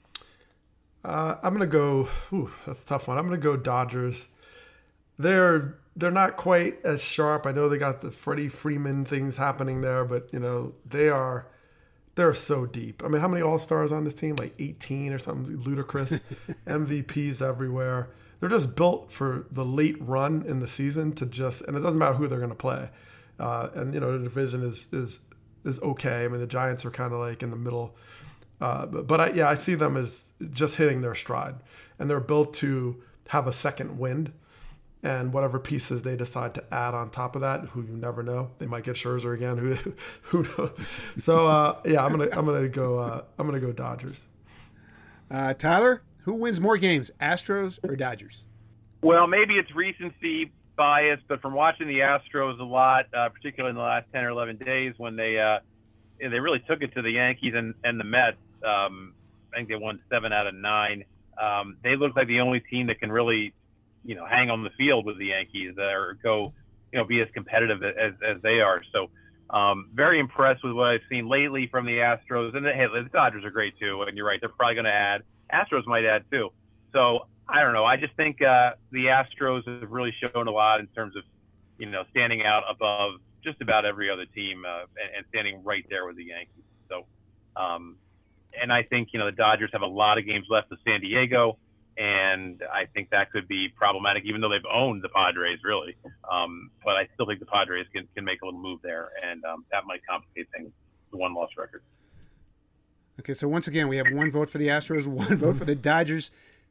Uh, I'm going to go, ooh, that's a tough one. I'm going to go Dodgers. They're they're not quite as sharp. I know they got the Freddie Freeman things happening there, but, you know, they are they're so deep. I mean, how many All-Stars on this team? Like eighteen or something ludicrous. M V Ps everywhere. They're just built for the late run in the season to just, and it doesn't matter who they're going to play. Uh, and, you know, the division is is is okay. I mean, the Giants are kind of like in the middle. Uh, but, but I, yeah, I see them as just hitting their stride. And they're built to have a second wind. And whatever pieces they decide to add on top of that, who you never know, they might get Scherzer again. Who, who knows? So uh, yeah, I'm gonna I'm gonna go uh, I'm gonna go Dodgers. Uh, Tyler, who wins more games, Astros or Dodgers? Well, maybe it's recency bias, but from watching the Astros a lot, uh, particularly in the last ten or eleven days when they uh, they really took it to the Yankees and, and the Mets. Um, I think they won seven out of nine. Um, they look like the only team that can really, you know, hang on the field with the Yankees or go, you know, be as competitive as, as they are. So um, very impressed with what I've seen lately from the Astros. And the, hey, the Dodgers are great too. And you're right, they're probably going to add. Astros might add too. So I don't know. I just think uh, the Astros have really shown a lot in terms of, you know, standing out above just about every other team uh, and, and standing right there with the Yankees. So, um, and I think, you know, the Dodgers have a lot of games left with San Diego. And I think that could be problematic, even though they've owned the Padres, really. Um, but I still think the Padres can, can make a little move there, and um, that might complicate things, the one-loss record. Okay, so once again, we have one vote for the Astros, one vote for the Dodgers.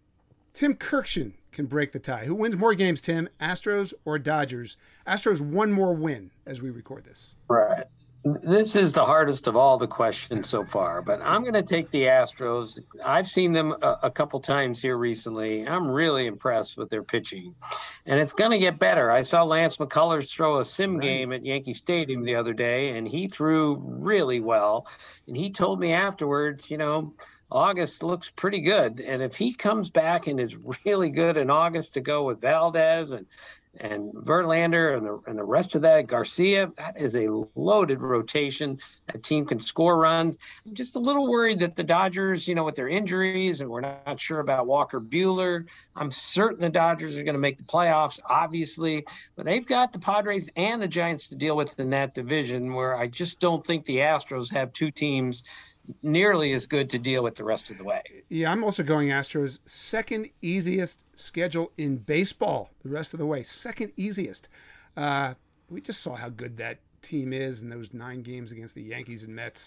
Tim Kirkshin can break the tie. Who wins more games, Tim? Astros or Dodgers? Astros one more win as we record this. Right. This is the hardest of all the questions so far, but I'm going to take the Astros. I've seen them a, a couple times here recently. I'm really impressed with their pitching, and it's going to get better. I saw Lance McCullers throw a sim right. game at Yankee Stadium the other day, and he threw really well. And he told me afterwards, you know, August looks pretty good. And if he comes back and is really good in August to go with Valdez and and Verlander and the, and the rest of that, Garcia, that is a loaded rotation. That team can score runs. I'm just a little worried that the Dodgers, you know, with their injuries, and we're not sure about Walker Buehler. I'm certain the Dodgers are going to make the playoffs, obviously, but they've got the Padres and the Giants to deal with in that division, where I just don't think the Astros have two teams nearly as good to deal with the rest of the way. Yeah, I'm also going Astros. Second easiest schedule in baseball the rest of the way. Second easiest. Uh, we just saw how good that team is in those nine games against the Yankees and Mets.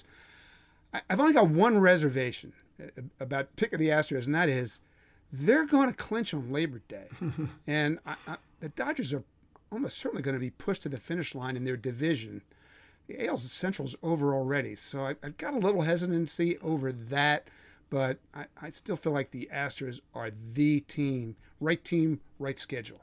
I, I've only got one reservation about picking the Astros, and that is they're going to clinch on Labor Day. and I, I, the Dodgers are almost certainly going to be pushed to the finish line in their division. The A L Central's over already, so I, I've got a little hesitancy over that, but I, I still feel like the Astros are the team, right team, right schedule.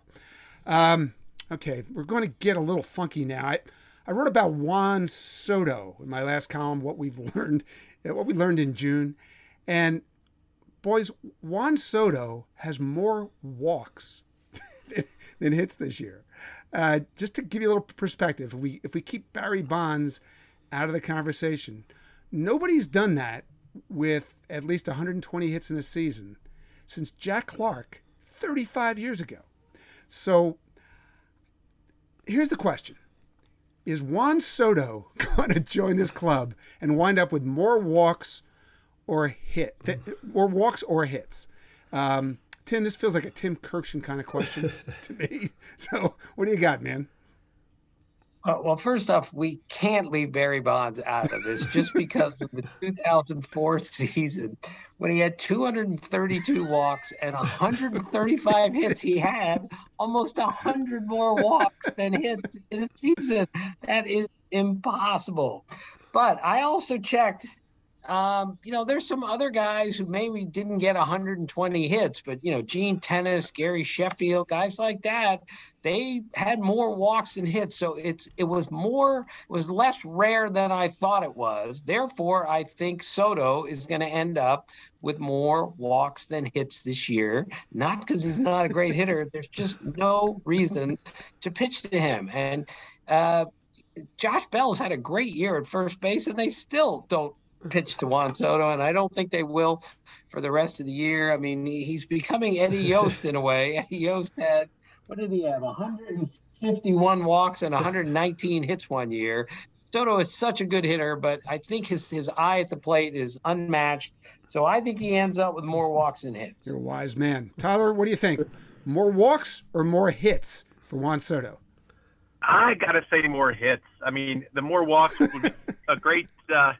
Um, okay, we're going to get a little funky now. I, I wrote about Juan Soto in my last column, what we've learned, what we learned in June, and boys, Juan Soto has more walks than, than hits this year. Uh, just to give you a little perspective, if we if we keep Barry Bonds out of the conversation, nobody's done that with at least one hundred twenty hits in a season since Jack Clark thirty-five years ago. So here's the question. Is Juan Soto going to join this club and wind up with more walks or hit, or walks or hits? Um, Tim, this feels like a Tim Kirkshin kind of question to me. So what do you got, man? Uh, well, first off, we can't leave Barry Bonds out of this just because of the two thousand four season when he had two hundred thirty-two walks and one hundred thirty-five hits. He had almost one hundred more walks than hits in a season. That is impossible. But I also checked. Um, you know, there's some other guys who maybe didn't get one hundred twenty hits, but, you know, Gene Tennis, Gary Sheffield, guys like that, they had more walks than hits. So it's, it was more, it was less rare than I thought it was. Therefore, I think Soto is going to end up with more walks than hits this year, not because he's not a great hitter. There's just no reason to pitch to him. And, uh, Josh Bell's had a great year at first base, and they still don't pitch to Juan Soto, and I don't think they will for the rest of the year. I mean, he's becoming Eddie Yost in a way. Eddie Yost had, what did he have, one hundred fifty-one walks and one hundred nineteen hits one year. Soto is such a good hitter, but I think his, his eye at the plate is unmatched. So I think he ends up with more walks than hits. You're a wise man. Tyler, what do you think? More walks or more hits for Juan Soto? I got to say more hits. I mean, the more walks would be a great uh,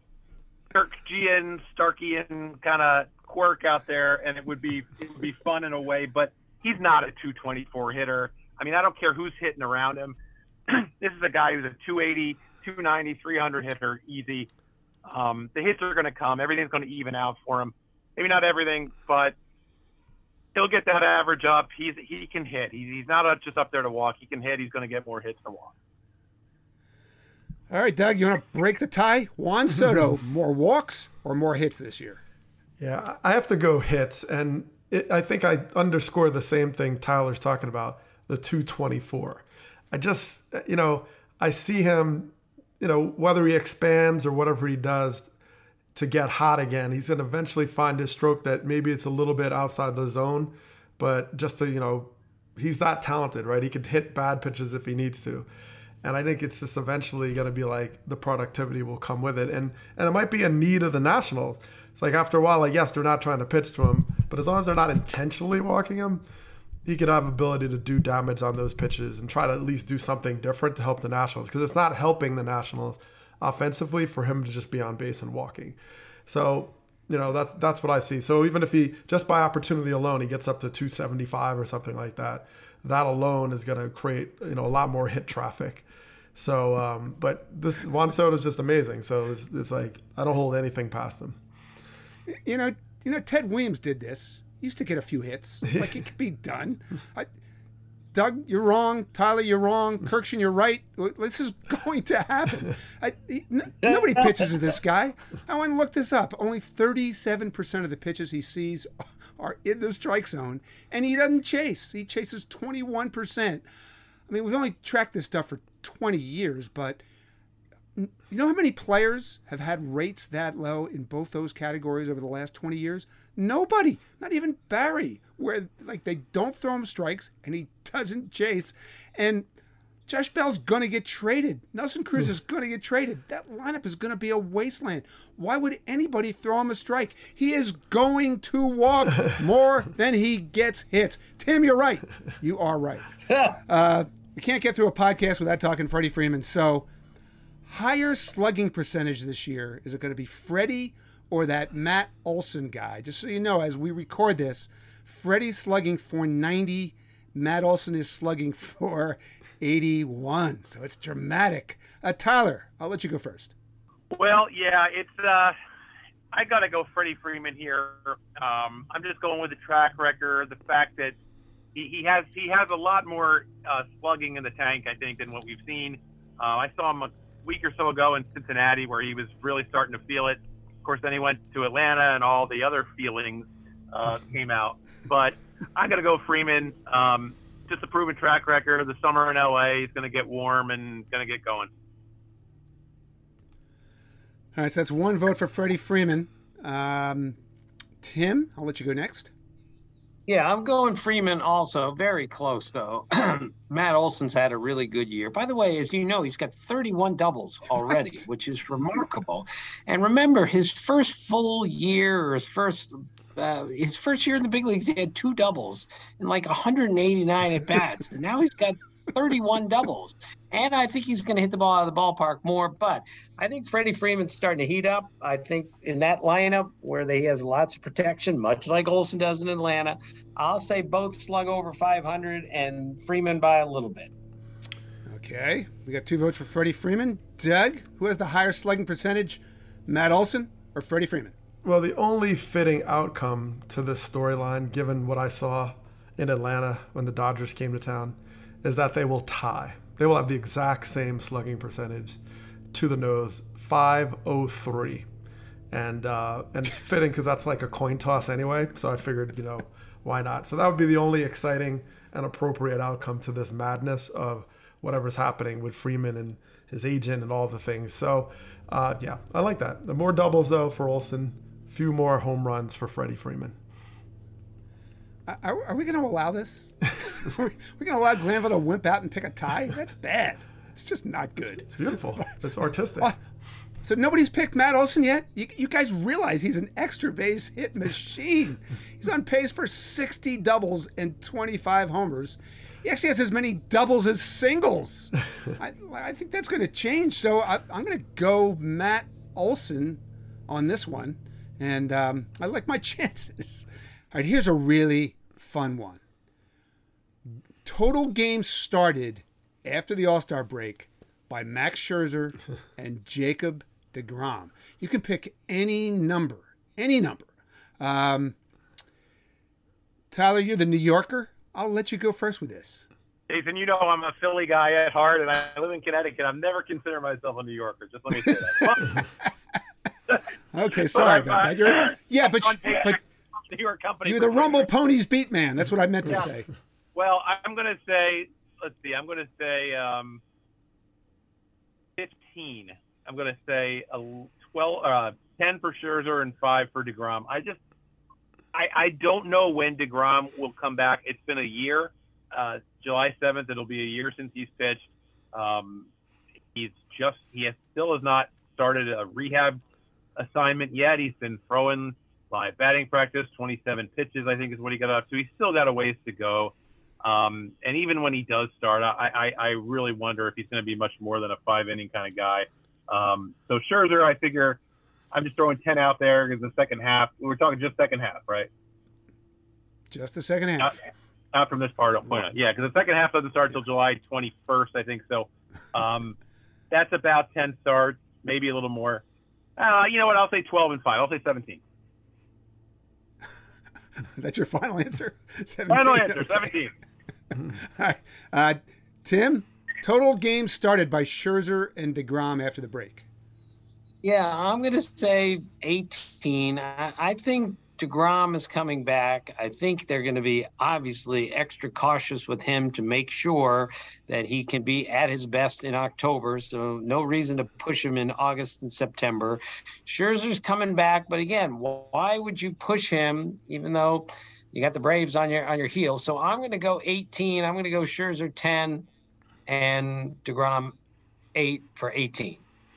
Kirkshian, Starkian kind of quirk out there, and it would be it would be fun in a way, but he's not a two twenty-four hitter. I mean, I don't care who's hitting around him. This is a guy who's a two eighty, two ninety, three hundred hitter, easy. Um, the hits are going to come. Everything's going to even out for him. Maybe not everything, but he'll get that average up. He's He can hit. He's, he's not just up there to walk. He can hit. He's going to get more hits to walk. All right, Doug, you want to break the tie? Juan Soto, more walks or more hits this year? Yeah, I have to go hits. And it, I think I underscore the same thing Tyler's talking about, the two twenty-four. I just, you know, I see him, you know, whether he expands or whatever he does to get hot again, he's going to eventually find his stroke that maybe it's a little bit outside the zone, but just to, you know, he's that talented, right? He could hit bad pitches if he needs to. And I think it's just eventually going to be like the productivity will come with it. And and it might be a need of the Nationals. It's like after a while, like, yes, they're not trying to pitch to him, but as long as they're not intentionally walking him, he could have ability to do damage on those pitches and try to at least do something different to help the Nationals. Because it's not helping the Nationals offensively for him to just be on base and walking. So, you know, that's that's what I see. So even if he, just by opportunity alone, he gets up to two seventy-five or something like that, that alone is going to create, you know, a lot more hit traffic. So, um, but this Juan Soto is just amazing. So it's, it's like, I don't hold anything past him. You know, you know, Ted Williams did this. He used to get a few hits. Like, it could be done. I, Doug, you're wrong. Tyler, you're wrong. Kirkshin, you're right. This is going to happen. I, he, n- nobody pitches to this guy. I went and looked this up. Only thirty-seven percent of the pitches he sees are in the strike zone, and he doesn't chase. He chases twenty-one percent. I mean, we've only tracked this stuff for twenty years, but you know how many players have had rates that low in both those categories over the last twenty years? Nobody, not even Barry, where like they don't throw him strikes and he doesn't chase. And Josh Bell's going to get traded. Nelson Cruz is going to get traded. That lineup is going to be a wasteland. Why would anybody throw him a strike? He is going to walk more than he gets hits. Tim, you're right. You are right. Uh, we can't get through a podcast without talking Freddie Freeman. So, higher slugging percentage this year, is it going to be Freddie or that Matt Olson guy? Just so you know, as we record this, Freddie's slugging for ninety, Matt Olson is slugging for eighty-one. So it's dramatic. Uh, Tyler, I'll let you go first. Well, yeah, it's uh, I got to go Freddie Freeman here. Um, I'm just going with the track record, the fact that he, he has he has a lot more uh, slugging in the tank, I think, than what we've seen. Uh, I saw him a week or so ago in Cincinnati where he was really starting to feel it. Of course, then he went to Atlanta and all the other feelings uh, came out. But I got to go Freeman. Um, just a proven track record. The summer in L A is going to get warm and going to get going. All right, so that's one vote for Freddie Freeman. Um, Tim, I'll let you go next. Yeah, I'm going Freeman also. Very close, though. Matt Olson's had a really good year. By the way, as you know, he's got thirty-one doubles already, right, which is remarkable. And remember, his first full year, or his first uh, his first year in the big leagues, he had two doubles and like one hundred eighty-nine at-bats. And now he's got thirty-one doubles. And I think he's going to hit the ball out of the ballpark more. But I think Freddie Freeman's starting to heat up. I think in that lineup where he has lots of protection, much like Olson does in Atlanta, I'll say both slug over five hundred and Freeman by a little bit. Okay. We got two votes for Freddie Freeman. Doug, who has the higher slugging percentage, Matt Olson or Freddie Freeman? Well, the only fitting outcome to this storyline, given what I saw in Atlanta when the Dodgers came to town, is that they will tie. They will have the exact same slugging percentage to the nose, five oh three. And uh, and it's fitting because that's like a coin toss anyway. So I figured, you know, why not? So that would be the only exciting and appropriate outcome to this madness of whatever's happening with Freeman and his agent and all the things. So, uh, yeah, I like that. The more doubles, though, for Olson, few more home runs for Freddie Freeman. Are, are we going to allow this? We're going to allow Glanville to wimp out and pick a tie? That's bad. It's just not good. It's beautiful. It's artistic. Well, so nobody's picked Matt Olson yet? You, you guys realize he's an extra base hit machine. He's on pace for sixty doubles and twenty-five homers. He actually has as many doubles as singles. I, I think that's going to change. So I, I'm going to go Matt Olson on this one. And um, I like my chances. All right, here's a really fun one. Total games started after the All-Star break by Max Scherzer and Jacob deGrom. You can pick any number, any number. Um, Tyler, you're the New Yorker. I'll let you go first with this. Jason, you know I'm a Philly guy at heart, and I live in Connecticut. I've never considered myself a New Yorker. Just let me say that. Okay, sorry about that. You're, yeah, but, but New York company you're the Rumble Ponies beat man. That's what I meant to yeah. say. Well, I'm going to say, let's see, I'm going to say um, fifteen. I'm going to say a twelve, uh, ten for Scherzer and five for deGrom. I just, I, I don't know when deGrom will come back. It's been a year. Uh, July seventh, it'll be a year since he's pitched. Um, he's just, he has, still has not started a rehab assignment yet. He's been throwing live batting practice, twenty-seven pitches, I think is what he got up to. He's still got a ways to go. Um, and even when he does start, I, I, I really wonder if he's going to be much more than a five inning kind of guy. Um, so Scherzer, I figure I'm just throwing ten out there because the second half. We're talking just second half, right? Just the second half. Not, not from this part of the point. Yeah, because the second half doesn't start until July twenty-first, I think. So um, that's about ten starts, maybe a little more. Uh, you know what? I'll say twelve and five. I'll say seventeen. That's your final answer? seventeen? Final answer, okay. seventeen. All right. Uh, Tim, total games started by Scherzer and DeGrom after the break. Yeah, I'm going to say eighteen. I, I think DeGrom is coming back. I think they're going to be obviously extra cautious with him to make sure that he can be at his best in October. So no reason to push him in August and September. Scherzer's coming back, but again, why would you push him even though you got the Braves on your on your heels? So I'm going to go eighteen. I'm going to go Scherzer ten and DeGrom eight for eighteen.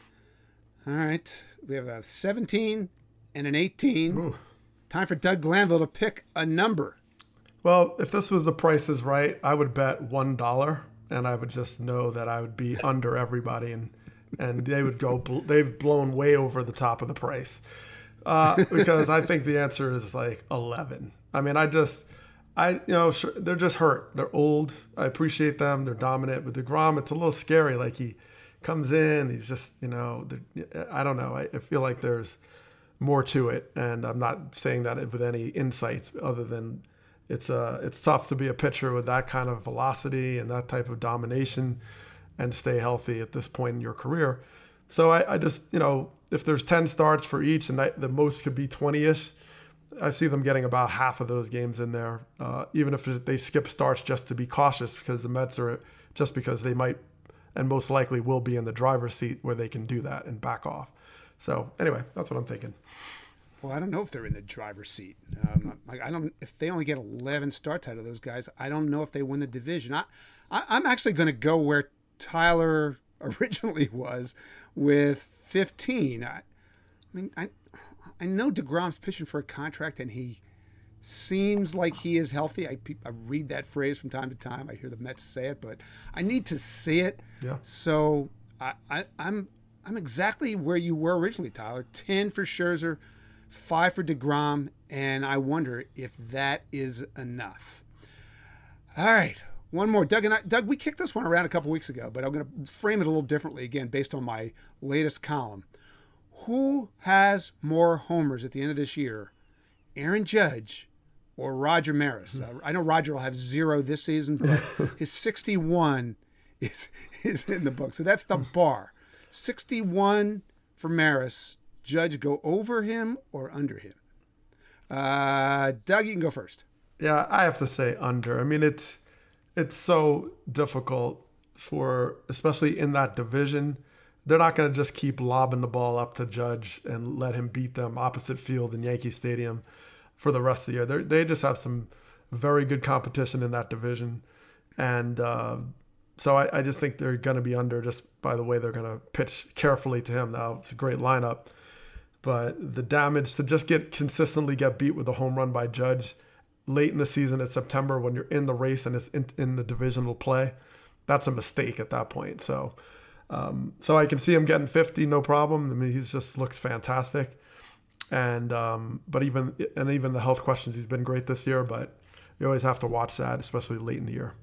All right. We have a seventeen and an eighteen. Ooh. Time for Doug Glanville to pick a number. Well, if this was the Price is Right, I would bet one dollar, and I would just know that I would be under everybody, and and they would go. They've blown way over the top of the price, uh, because I think the answer is like eleven. I mean, I just, I you know, sure, they're just hurt. They're old. I appreciate them. They're dominant. With DeGrom, it's a little scary. Like he comes in, he's just, you know, I don't know. I, I feel like there's more to it, and I'm not saying that with any insights other than it's uh it's tough to be a pitcher with that kind of velocity and that type of domination and stay healthy at this point in your career. So I, I just, you know, if there's ten starts for each and that, the most could be twenty-ish, I see them getting about half of those games in there, uh, even if they skip starts just to be cautious, because the Mets are, just because they might and most likely will be in the driver's seat where they can do that and back off. So anyway, that's what I'm thinking. Well, I don't know if they're in the driver's seat. Um, I, I don't. If they only get eleven starts out of those guys, I don't know if they win the division. I, I I'm actually going to go where Tyler originally was with fifteen. I, I mean, I I know DeGrom's pitching for a contract, and he seems like he is healthy. I, I read that phrase from time to time. I hear the Mets say it, but I need to see it. Yeah. So I, I I'm. I'm exactly where you were originally, Tyler. ten for Scherzer, five for DeGrom, and I wonder if that is enough. All right, one more. Doug and I, Doug, we kicked this one around a couple weeks ago, but I'm going to frame it a little differently, again, based on my latest column. Who has more homers at the end of this year, Aaron Judge or Roger Maris? Uh, I know Roger will have zero this season, but his sixty-one is, is in the book, so that's the bar. sixty-one for Maris. Judge go over him or under him? Uh, Doug, you can go first. Yeah, I have to say under. I mean, it's it's so difficult for, especially in that division. They're not going to just keep lobbing the ball up to Judge and let him beat them opposite field in Yankee Stadium for the rest of the year. They're, they just have some very good competition in that division. And uh, so I, I just think they're going to be under just by the way they're going to pitch carefully to him. Now, it's a great lineup. But the damage to just get consistently get beat with a home run by Judge late in the season in September when you're in the race and it's in, in the divisional play, that's a mistake at that point. So um, so I can see him getting fifty, no problem. I mean, he just looks fantastic. And um, but even and even the health questions, he's been great this year, but you always have to watch that, especially late in the year.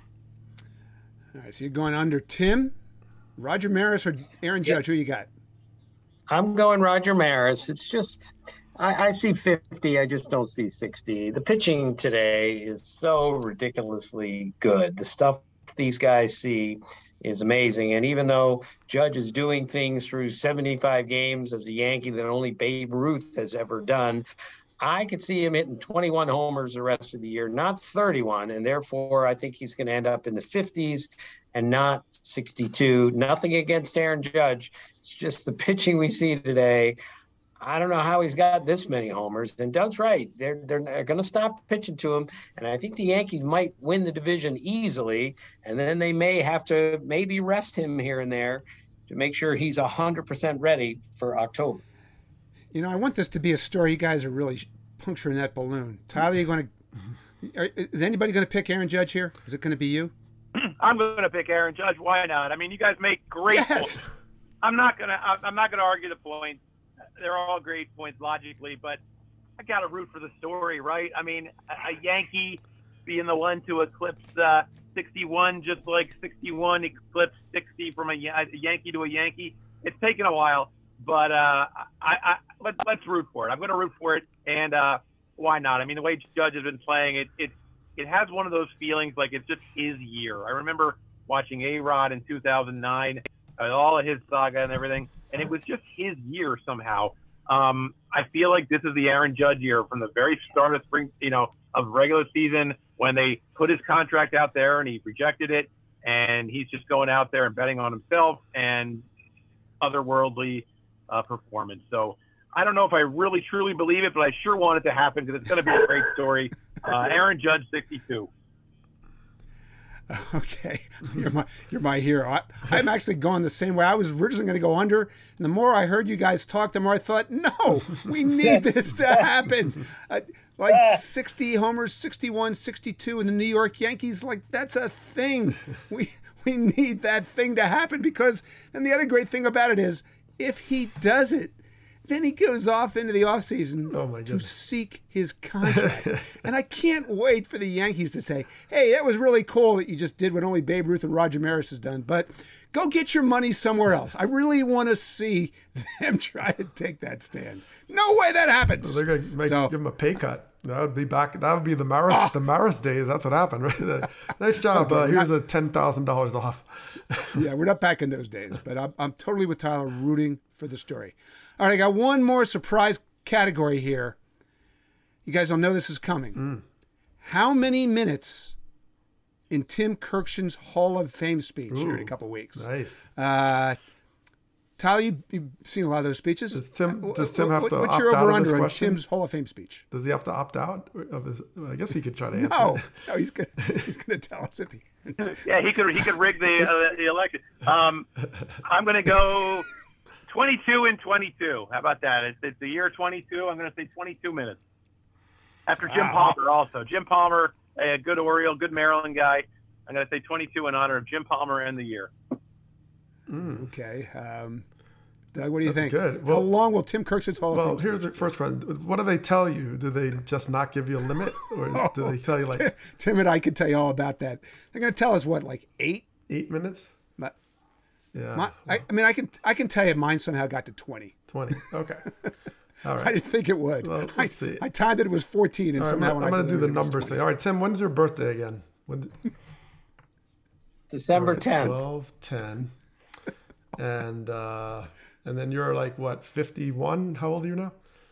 All right, so you're going under. Tim, Roger Maris or Aaron Judge? Yep. Who you got? I'm going Roger Maris. It's just, I, I see fifty. I just don't see sixty. The pitching today is so ridiculously good. The stuff these guys see is amazing. And even though Judge is doing things through seventy-five games as a Yankee that only Babe Ruth has ever done, I could see him hitting twenty-one homers the rest of the year, not thirty-one. And therefore, I think he's going to end up in the fifties and not sixty-two. Nothing against Aaron Judge. It's just the pitching we see today. I don't know how he's got this many homers. And Doug's right. They're, they're, they're going to stop pitching to him. And I think the Yankees might win the division easily. And then they may have to maybe rest him here and there to make sure he's one hundred percent ready for October. You know, I want this to be a story. You guys are really puncturing that balloon. Tyler, you're going to – is anybody going to pick Aaron Judge here? Is it going to be you? I'm going to pick Aaron Judge. Why not? I mean, you guys make great yes. points. I'm not going to I'm not going to argue the point. they're all great points logically, but I got to root for the story, right? I mean, a, a Yankee being the one to eclipse uh, sixty-one, just like sixty-one eclipsed sixty from a, a Yankee to a Yankee. It's taken a while, but uh, I, I let's let's root for it. I'm going to root for it, and uh, why not? I mean, the way Judge has been playing, it it it has one of those feelings like it's just his year. I remember watching A-Rod in two thousand nine, uh, all of his saga and everything, and it was just his year somehow. Um, I feel like this is the Aaron Judge year from the very start of spring, you know, of regular season when they put his contract out there and he rejected it, and he's just going out there and betting on himself and otherworldly uh, performance. So I don't know if I really truly believe it, but I sure want it to happen because it's going to be a great story. Uh, Aaron Judge, sixty-two. Okay, you're my you're my hero. I, I'm actually going the same way. I was originally going to go under, and the more I heard you guys talk, the more I thought, no, we need this to happen. Uh, like sixty homers, sixty-one, sixty-two, and the New York Yankees, like that's a thing. We we need that thing to happen because, and the other great thing about it is, if he does it, then he goes off into the offseason oh to seek his contract. And I can't wait for the Yankees to say, hey, that was really cool that you just did what only Babe Ruth and Roger Maris has done, but go get your money somewhere else. I really want to see them try to take that stand. No way that happens. So they're going to so, give him a pay cut. That would be back. That would be the Maris, oh. the Maris days. That's what happened, right? Nice job. Okay, uh, here's not, a ten thousand dollars off. Yeah, we're not back in those days, but I'm, I'm totally with Tyler rooting for the story. All right, I got one more surprise category here. You guys don't know this is coming. Mm. How many minutes in Tim Kurkjian's Hall of Fame speech Ooh, here in a couple of weeks? Nice. Uh, Tyler, you, you've seen a lot of those speeches. Does Tim, does Tim have to What's opt your out over-under of on question? Tim's Hall of Fame speech? Does he have to opt out of his? I guess he could try to answer. No, no, he's gonna he's gonna tell us at the end. Yeah, he could he could rig the uh, the election. Um, I'm going to go twenty-two and twenty-two. How about that? It's, it's the year twenty-two. I'm going to say twenty-two minutes. After Jim Wow. Palmer, also Jim Palmer, a good Oriole, good Maryland guy. I'm going to say twenty-two in honor of Jim Palmer and the year. Mm, okay. Um, Doug, what do you That's think? good. Well, How long will Tim Kurkjian's Hall of well, Fame? here's the first question. What do they tell you? Do they just not give you a limit, or Oh, do they tell you like Tim and I could tell you all about that. They're going to tell us what, like eight? eight minutes? But Yeah. my, I, I mean, I can I can tell you mine somehow got to twenty. twenty. Okay. All right. I didn't think it would. Well, I, let's see. I timed that it was fourteen, and All right, somehow I'm, when I'm I going to do the delivered it, it was numbers twenty. thing. All right, Tim, when's your birthday again? When, December all right, tenth. twelve, ten. And uh, and then you're like what, fifty-one? How old are you now?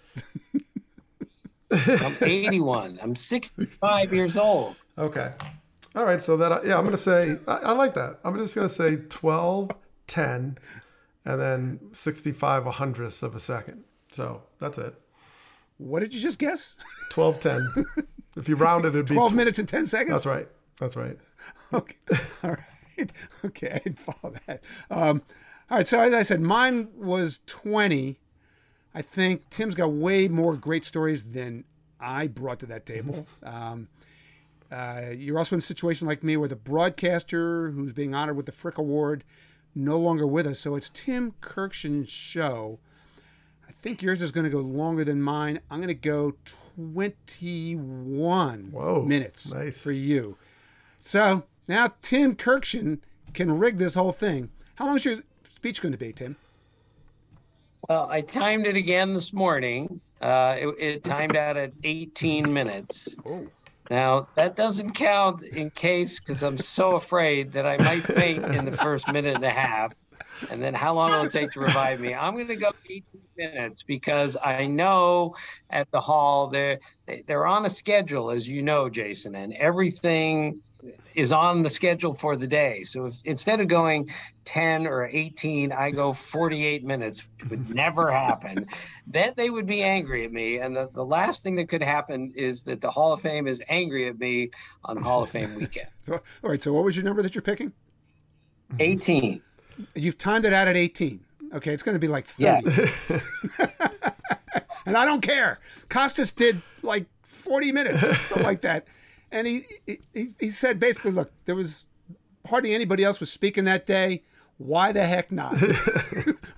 I'm eighty-one. I'm sixty-five years old. Okay. All right. So that, yeah, I'm going to say, I, I like that. I'm just going to say twelve, ten, and then sixty-five, a hundredths of a second. So that's it. What did you just guess? twelve, ten. If you round it, it'd be twelve minutes and ten seconds? That's right. That's right. Okay. All right. Okay. I didn't follow that. Um, all right. So as I said, mine was twenty. I think Tim's got way more great stories than I brought to that table. Um, uh, you're also in a situation like me where the broadcaster who's being honored with the Frick Award no longer with us. So it's Tim Kurkjian's show. I think yours is going to go longer than mine. I'm going to go twenty-one Whoa, minutes nice. for you. So now Tim Kurkjian can rig this whole thing. How long is your speech going to be, Tim? Well, I timed it again this morning. Uh, it, it timed out at eighteen minutes. Oh. Now, that doesn't count in case, because I'm so afraid that I might faint in the first minute and a half. And then how long will it take to revive me? I'm going to go eighteen minutes because I know at the hall they're, they're on a schedule, as you know, Jason, and everything is on the schedule for the day. So if instead of going ten or eighteen, I go forty-eight minutes, which would never happen, then they would be angry at me. And the, the last thing that could happen is that the Hall of Fame is angry at me on Hall of Fame weekend. So, all right. So what was your number that you're picking? eighteen. You've timed it out at eighteen. Okay. It's going to be like thirty. Yeah. And I don't care. Costas did like forty minutes, something like that. And he, he he said basically, look, there was hardly anybody else was speaking that day. Why the heck not?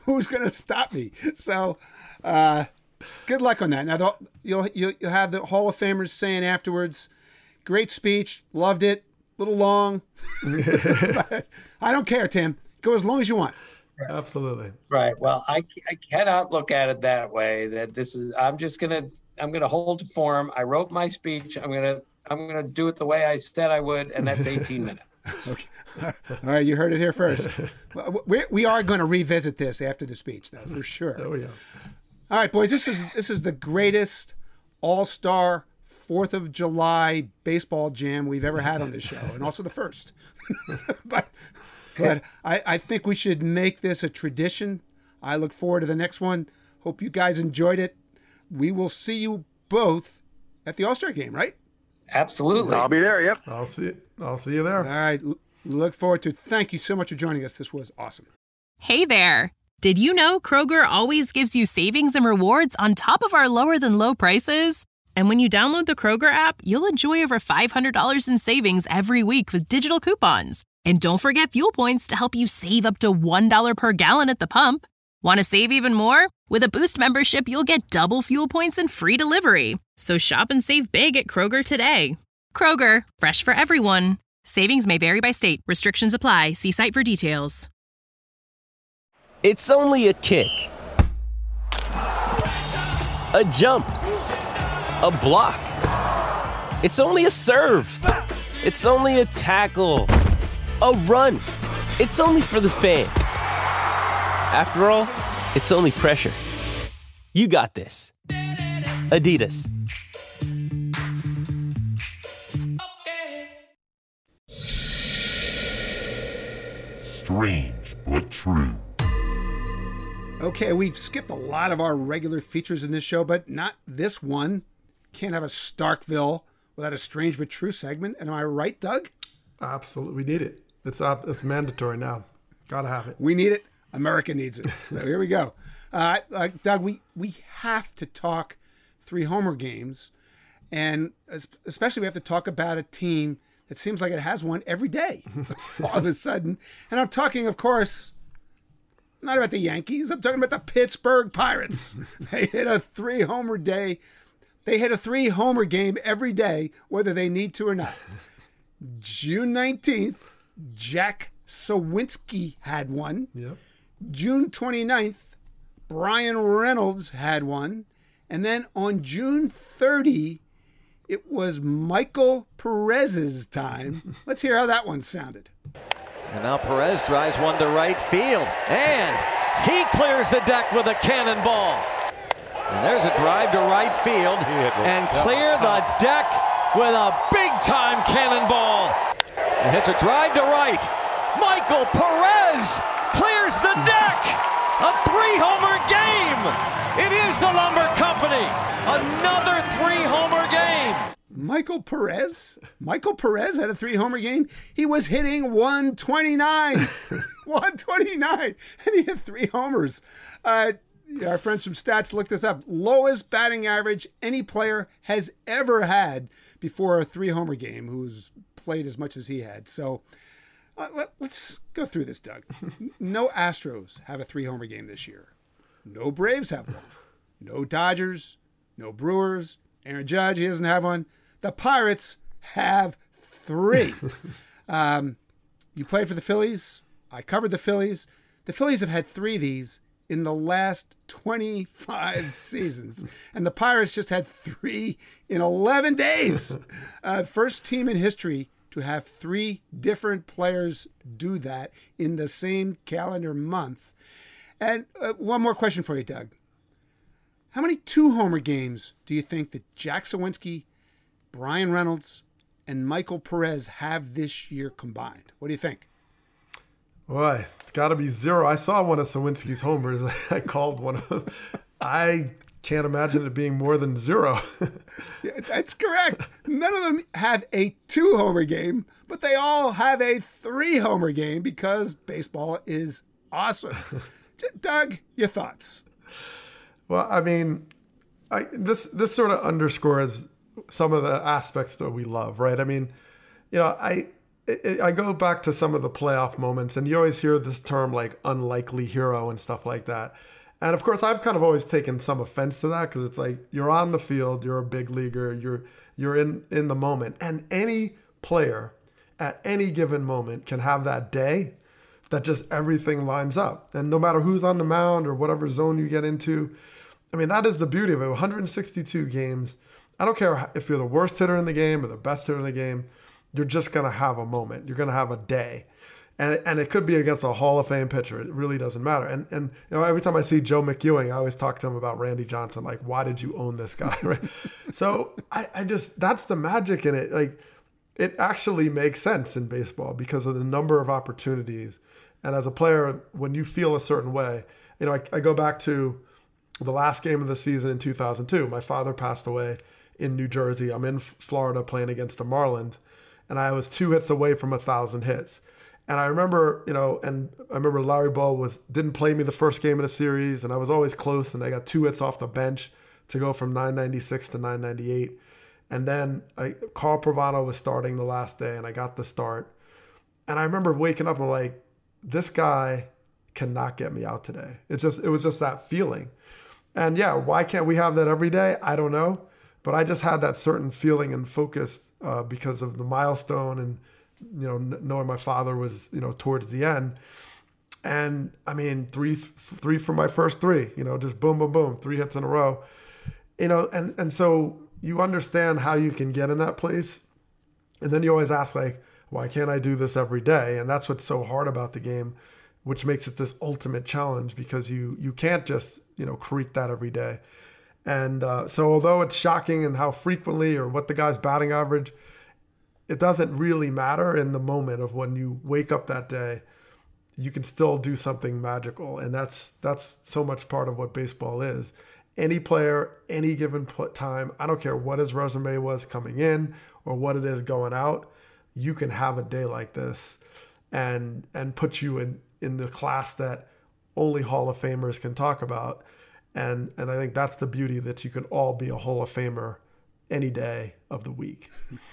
who's going to stop me? So, uh, good luck on that. Now, the, you'll, you'll you'll have the Hall of Famers saying afterwards, great speech, loved it, a little long. But I don't care, Tim. Go as long as you want. Absolutely. Right. Well, I, I cannot look at it that way. That this is. I'm just gonna. I'm gonna hold to form. I wrote my speech. I'm gonna. I'm gonna do it the way I said I would, and that's eighteen minutes. Okay. All right, you heard it here first. We we are going to revisit this after the speech, though, for sure. Oh yeah. All right, boys. This is this is the greatest all-star Fourth of July baseball jam we've ever had on this show, and also the first. but but I, I think we should make this a tradition. I look forward to the next one. Hope you guys enjoyed it. We will see you both at the All-Star game, right? Absolutely. I'll be there. Yep. I'll see. I'll see you there. All right. Look forward to it. Thank you so much for joining us. This was awesome. Hey there. Did you know Kroger always gives you savings and rewards on top of our lower than low prices? And when you download the Kroger app, you'll enjoy over five hundred dollars in savings every week with digital coupons. And don't forget fuel points to help you save up to one dollar per gallon at the pump. Want to save even more? With a Boost membership, you'll get double fuel points and free delivery. So shop and save big at Kroger today. Kroger, fresh for everyone. Savings may vary by state. Restrictions apply. See site for details. It's only a kick. A jump. A block. It's only a serve. It's only a tackle. A run. It's only for the fans. After all, it's only pressure. You got this. Adidas. Strange but true. Okay, we've skipped a lot of our regular features in this show, but not this one. Can't have a Starkville without a strange but true segment. Am I right, Doug? Absolutely. We need it. It's uh, it's mandatory now. Gotta have it. We need it. America needs it. So here we go. Uh, uh, Doug, we, we have to talk three homer games, and especially we have to talk about a team that seems like it has one every day all of a sudden. And I'm talking, of course, not about the Yankees. I'm talking about the Pittsburgh Pirates. They hit a three homer day. They hit a three homer game every day, whether they need to or not. June nineteenth, Jack Sawinski had one. Yep. June twenty-ninth, Brian Reynolds had one. And then on June thirtieth, it was Michael Perez's time. Let's hear how that one sounded. And now Perez drives one to right field. And he clears the deck with a cannonball. And there's a drive to right field. And clear the deck with a big-time cannonball. And hits a drive to right. Michael Perez clears the deck. A three-homer game. It is the Lumber Company. Another three-homer game. Michael Perez? Michael Perez had a three-homer game. He was hitting one twenty-nine. one twenty-nine. And he hit three homers. Uh, our friends from Stats looked this up. Lowest batting average any player has ever had before a three-homer game who's played as much as he had. So uh, let, let's go through this, Doug. No Astros have a three-homer game this year. No Braves have one. No Dodgers. No Brewers. Aaron Judge, he doesn't have one. The Pirates have three. um, you played for the Phillies. I covered the Phillies. The Phillies have had three of these in the last twenty-five seasons. And the Pirates just had three in eleven days. Uh, first team in history to have three different players do that in the same calendar month. And uh, one more question for you, Doug. How many two-homer games do you think that Jack Sawinski, Brian Reynolds, and Michael Perez have this year combined? What do you think? Boy, it's got to be zero. I saw one of Sawinski's homers. I called one of them. I can't imagine it being more than zero. Yeah, that's correct. None of them have a two-homer game, but they all have a three-homer game because baseball is awesome. Doug, your thoughts? Well, I mean, I, this this sort of underscores some of the aspects that we love, right? I mean, you know, I it, it, I go back to some of the playoff moments, and you always hear this term like unlikely hero and stuff like that. And of course, I've kind of always taken some offense to that because it's like you're on the field, you're a big leaguer, you're you're in, in the moment, and any player at any given moment can have that day that just everything lines up. And no matter who's on the mound or whatever zone you get into, I mean, that is the beauty of it. one hundred sixty-two games. I don't care if you're the worst hitter in the game or the best hitter in the game. You're just going to have a moment. You're going to have a day. And, and it could be against a Hall of Fame pitcher. It really doesn't matter. And, and you know, every time I see Joe McEwing, I always talk to him about Randy Johnson. Like, why did you own this guy? Right? So I, I just, that's the magic in it. Like, it actually makes sense in baseball because of the number of opportunities. And as a player, when you feel a certain way, you know, I, I go back to the last game of the season in two thousand two. My father passed away in New Jersey. I'm in Florida playing against the Marlins, and I was two hits away from a thousand hits. And I remember, you know, and I remember Larry Bow was didn't play me the first game of the series, and I was always close, and I got two hits off the bench to go from nine ninety-six to nine ninety-eight. And then I, Carl Provano was starting the last day, and I got the start. And I remember waking up and like, this guy cannot get me out today. It just it was just that feeling. And yeah, why can't we have that every day? I don't know. But I just had that certain feeling and focus uh, because of the milestone and, you know, knowing my father was, you know, towards the end. And I mean, three, three for my first three, you know, just boom, boom, boom, three hits in a row, you know, and, and so you understand how you can get in that place. And then you always ask like, why can't I do this every day? And that's what's so hard about the game, which makes it this ultimate challenge because you, you can't just, you know, create that every day. And uh, so although it's shocking in how frequently or what the guy's batting average, it doesn't really matter in the moment of when you wake up that day. You can still do something magical. And that's that's so much part of what baseball is. Any player, any given time, I don't care what his resume was coming in or what it is going out, you can have a day like this and and put you in, in the class that only Hall of Famers can talk about. And and I think that's the beauty, that you can all be a Hall of Famer any day of the week.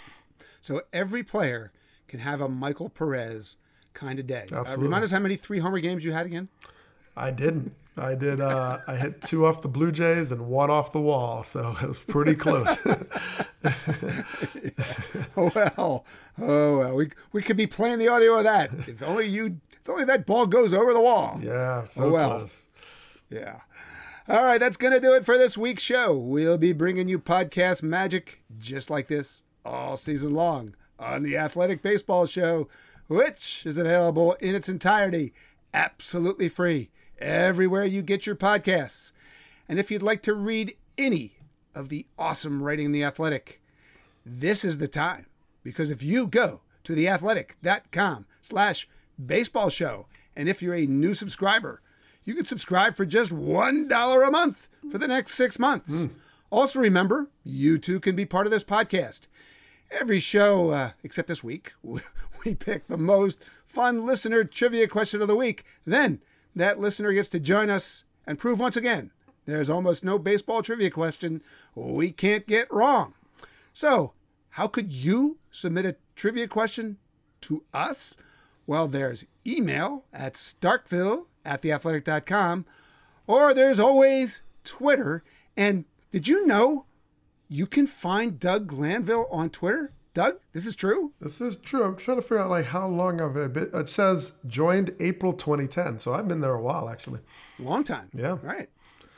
So every player can have a Michael Perez kind of day. Uh, Absolutely. remind us how many three homer games you had again? I didn't. I did. Uh, I hit two off the Blue Jays and one off the wall, so it was pretty close. oh well, oh well. We we could be playing the audio of that. If only you, if only that ball goes over the wall. Yeah. So oh well. Close. Yeah. All right, that's gonna do it for this week's show. We'll be bringing you podcast magic just like this all season long on the Athletic Baseball Show, which is available in its entirety, absolutely free, everywhere you get your podcasts. And if you'd like to read any of the awesome writing in The Athletic, this is the time. Because if you go to theathletic.com slash baseball show, and if you're a new subscriber, you can subscribe for just one dollar a month for the next six months. Mm. Also remember, you too can be part of this podcast. Every show, uh, except this week, we pick the most fun listener trivia question of the week. Then that listener gets to join us and prove once again there's almost no baseball trivia question we can't get wrong. So, how could you submit a trivia question to us? Well, there's email at starkville at theathletic dot com, or there's always Twitter. And did you know you can find Doug Glanville on Twitter? Doug, this is true? This is true. I'm trying to figure out like how long I've been. It says joined April twenty ten, so I've been there a while actually. Long time. Yeah. Right.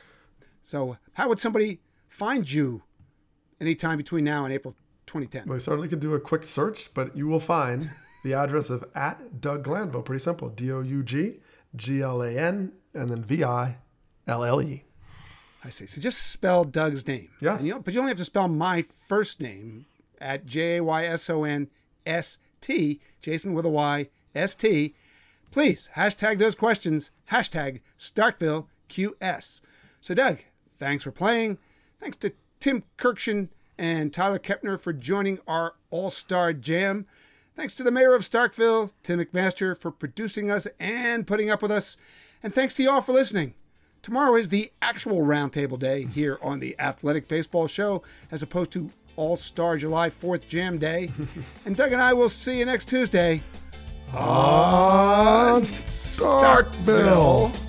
So how would somebody find you anytime between now and April twenty ten? Well, you certainly could do a quick search, but you will find the address of at Doug Glanville. Pretty simple. D O U G G L A N and then V I L L E. I see. So just spell Doug's name. Yeah. You know, but you only have to spell my first name at J A Y S O N S T, Jason with a Y, S T. Please, hashtag those questions, hashtag Starkville Q S. So Doug, thanks for playing. Thanks to Tim Kirkshin and Tyler Kepner for joining our All-Star Jam. Thanks to the mayor of Starkville, Tim McMaster, for producing us and putting up with us. And thanks to you all for listening. Tomorrow is the actual roundtable day here on the Athletic Baseball Show, as opposed to All-Star July fourth Jam Day. And Doug and I will see you next Tuesday on Starkville.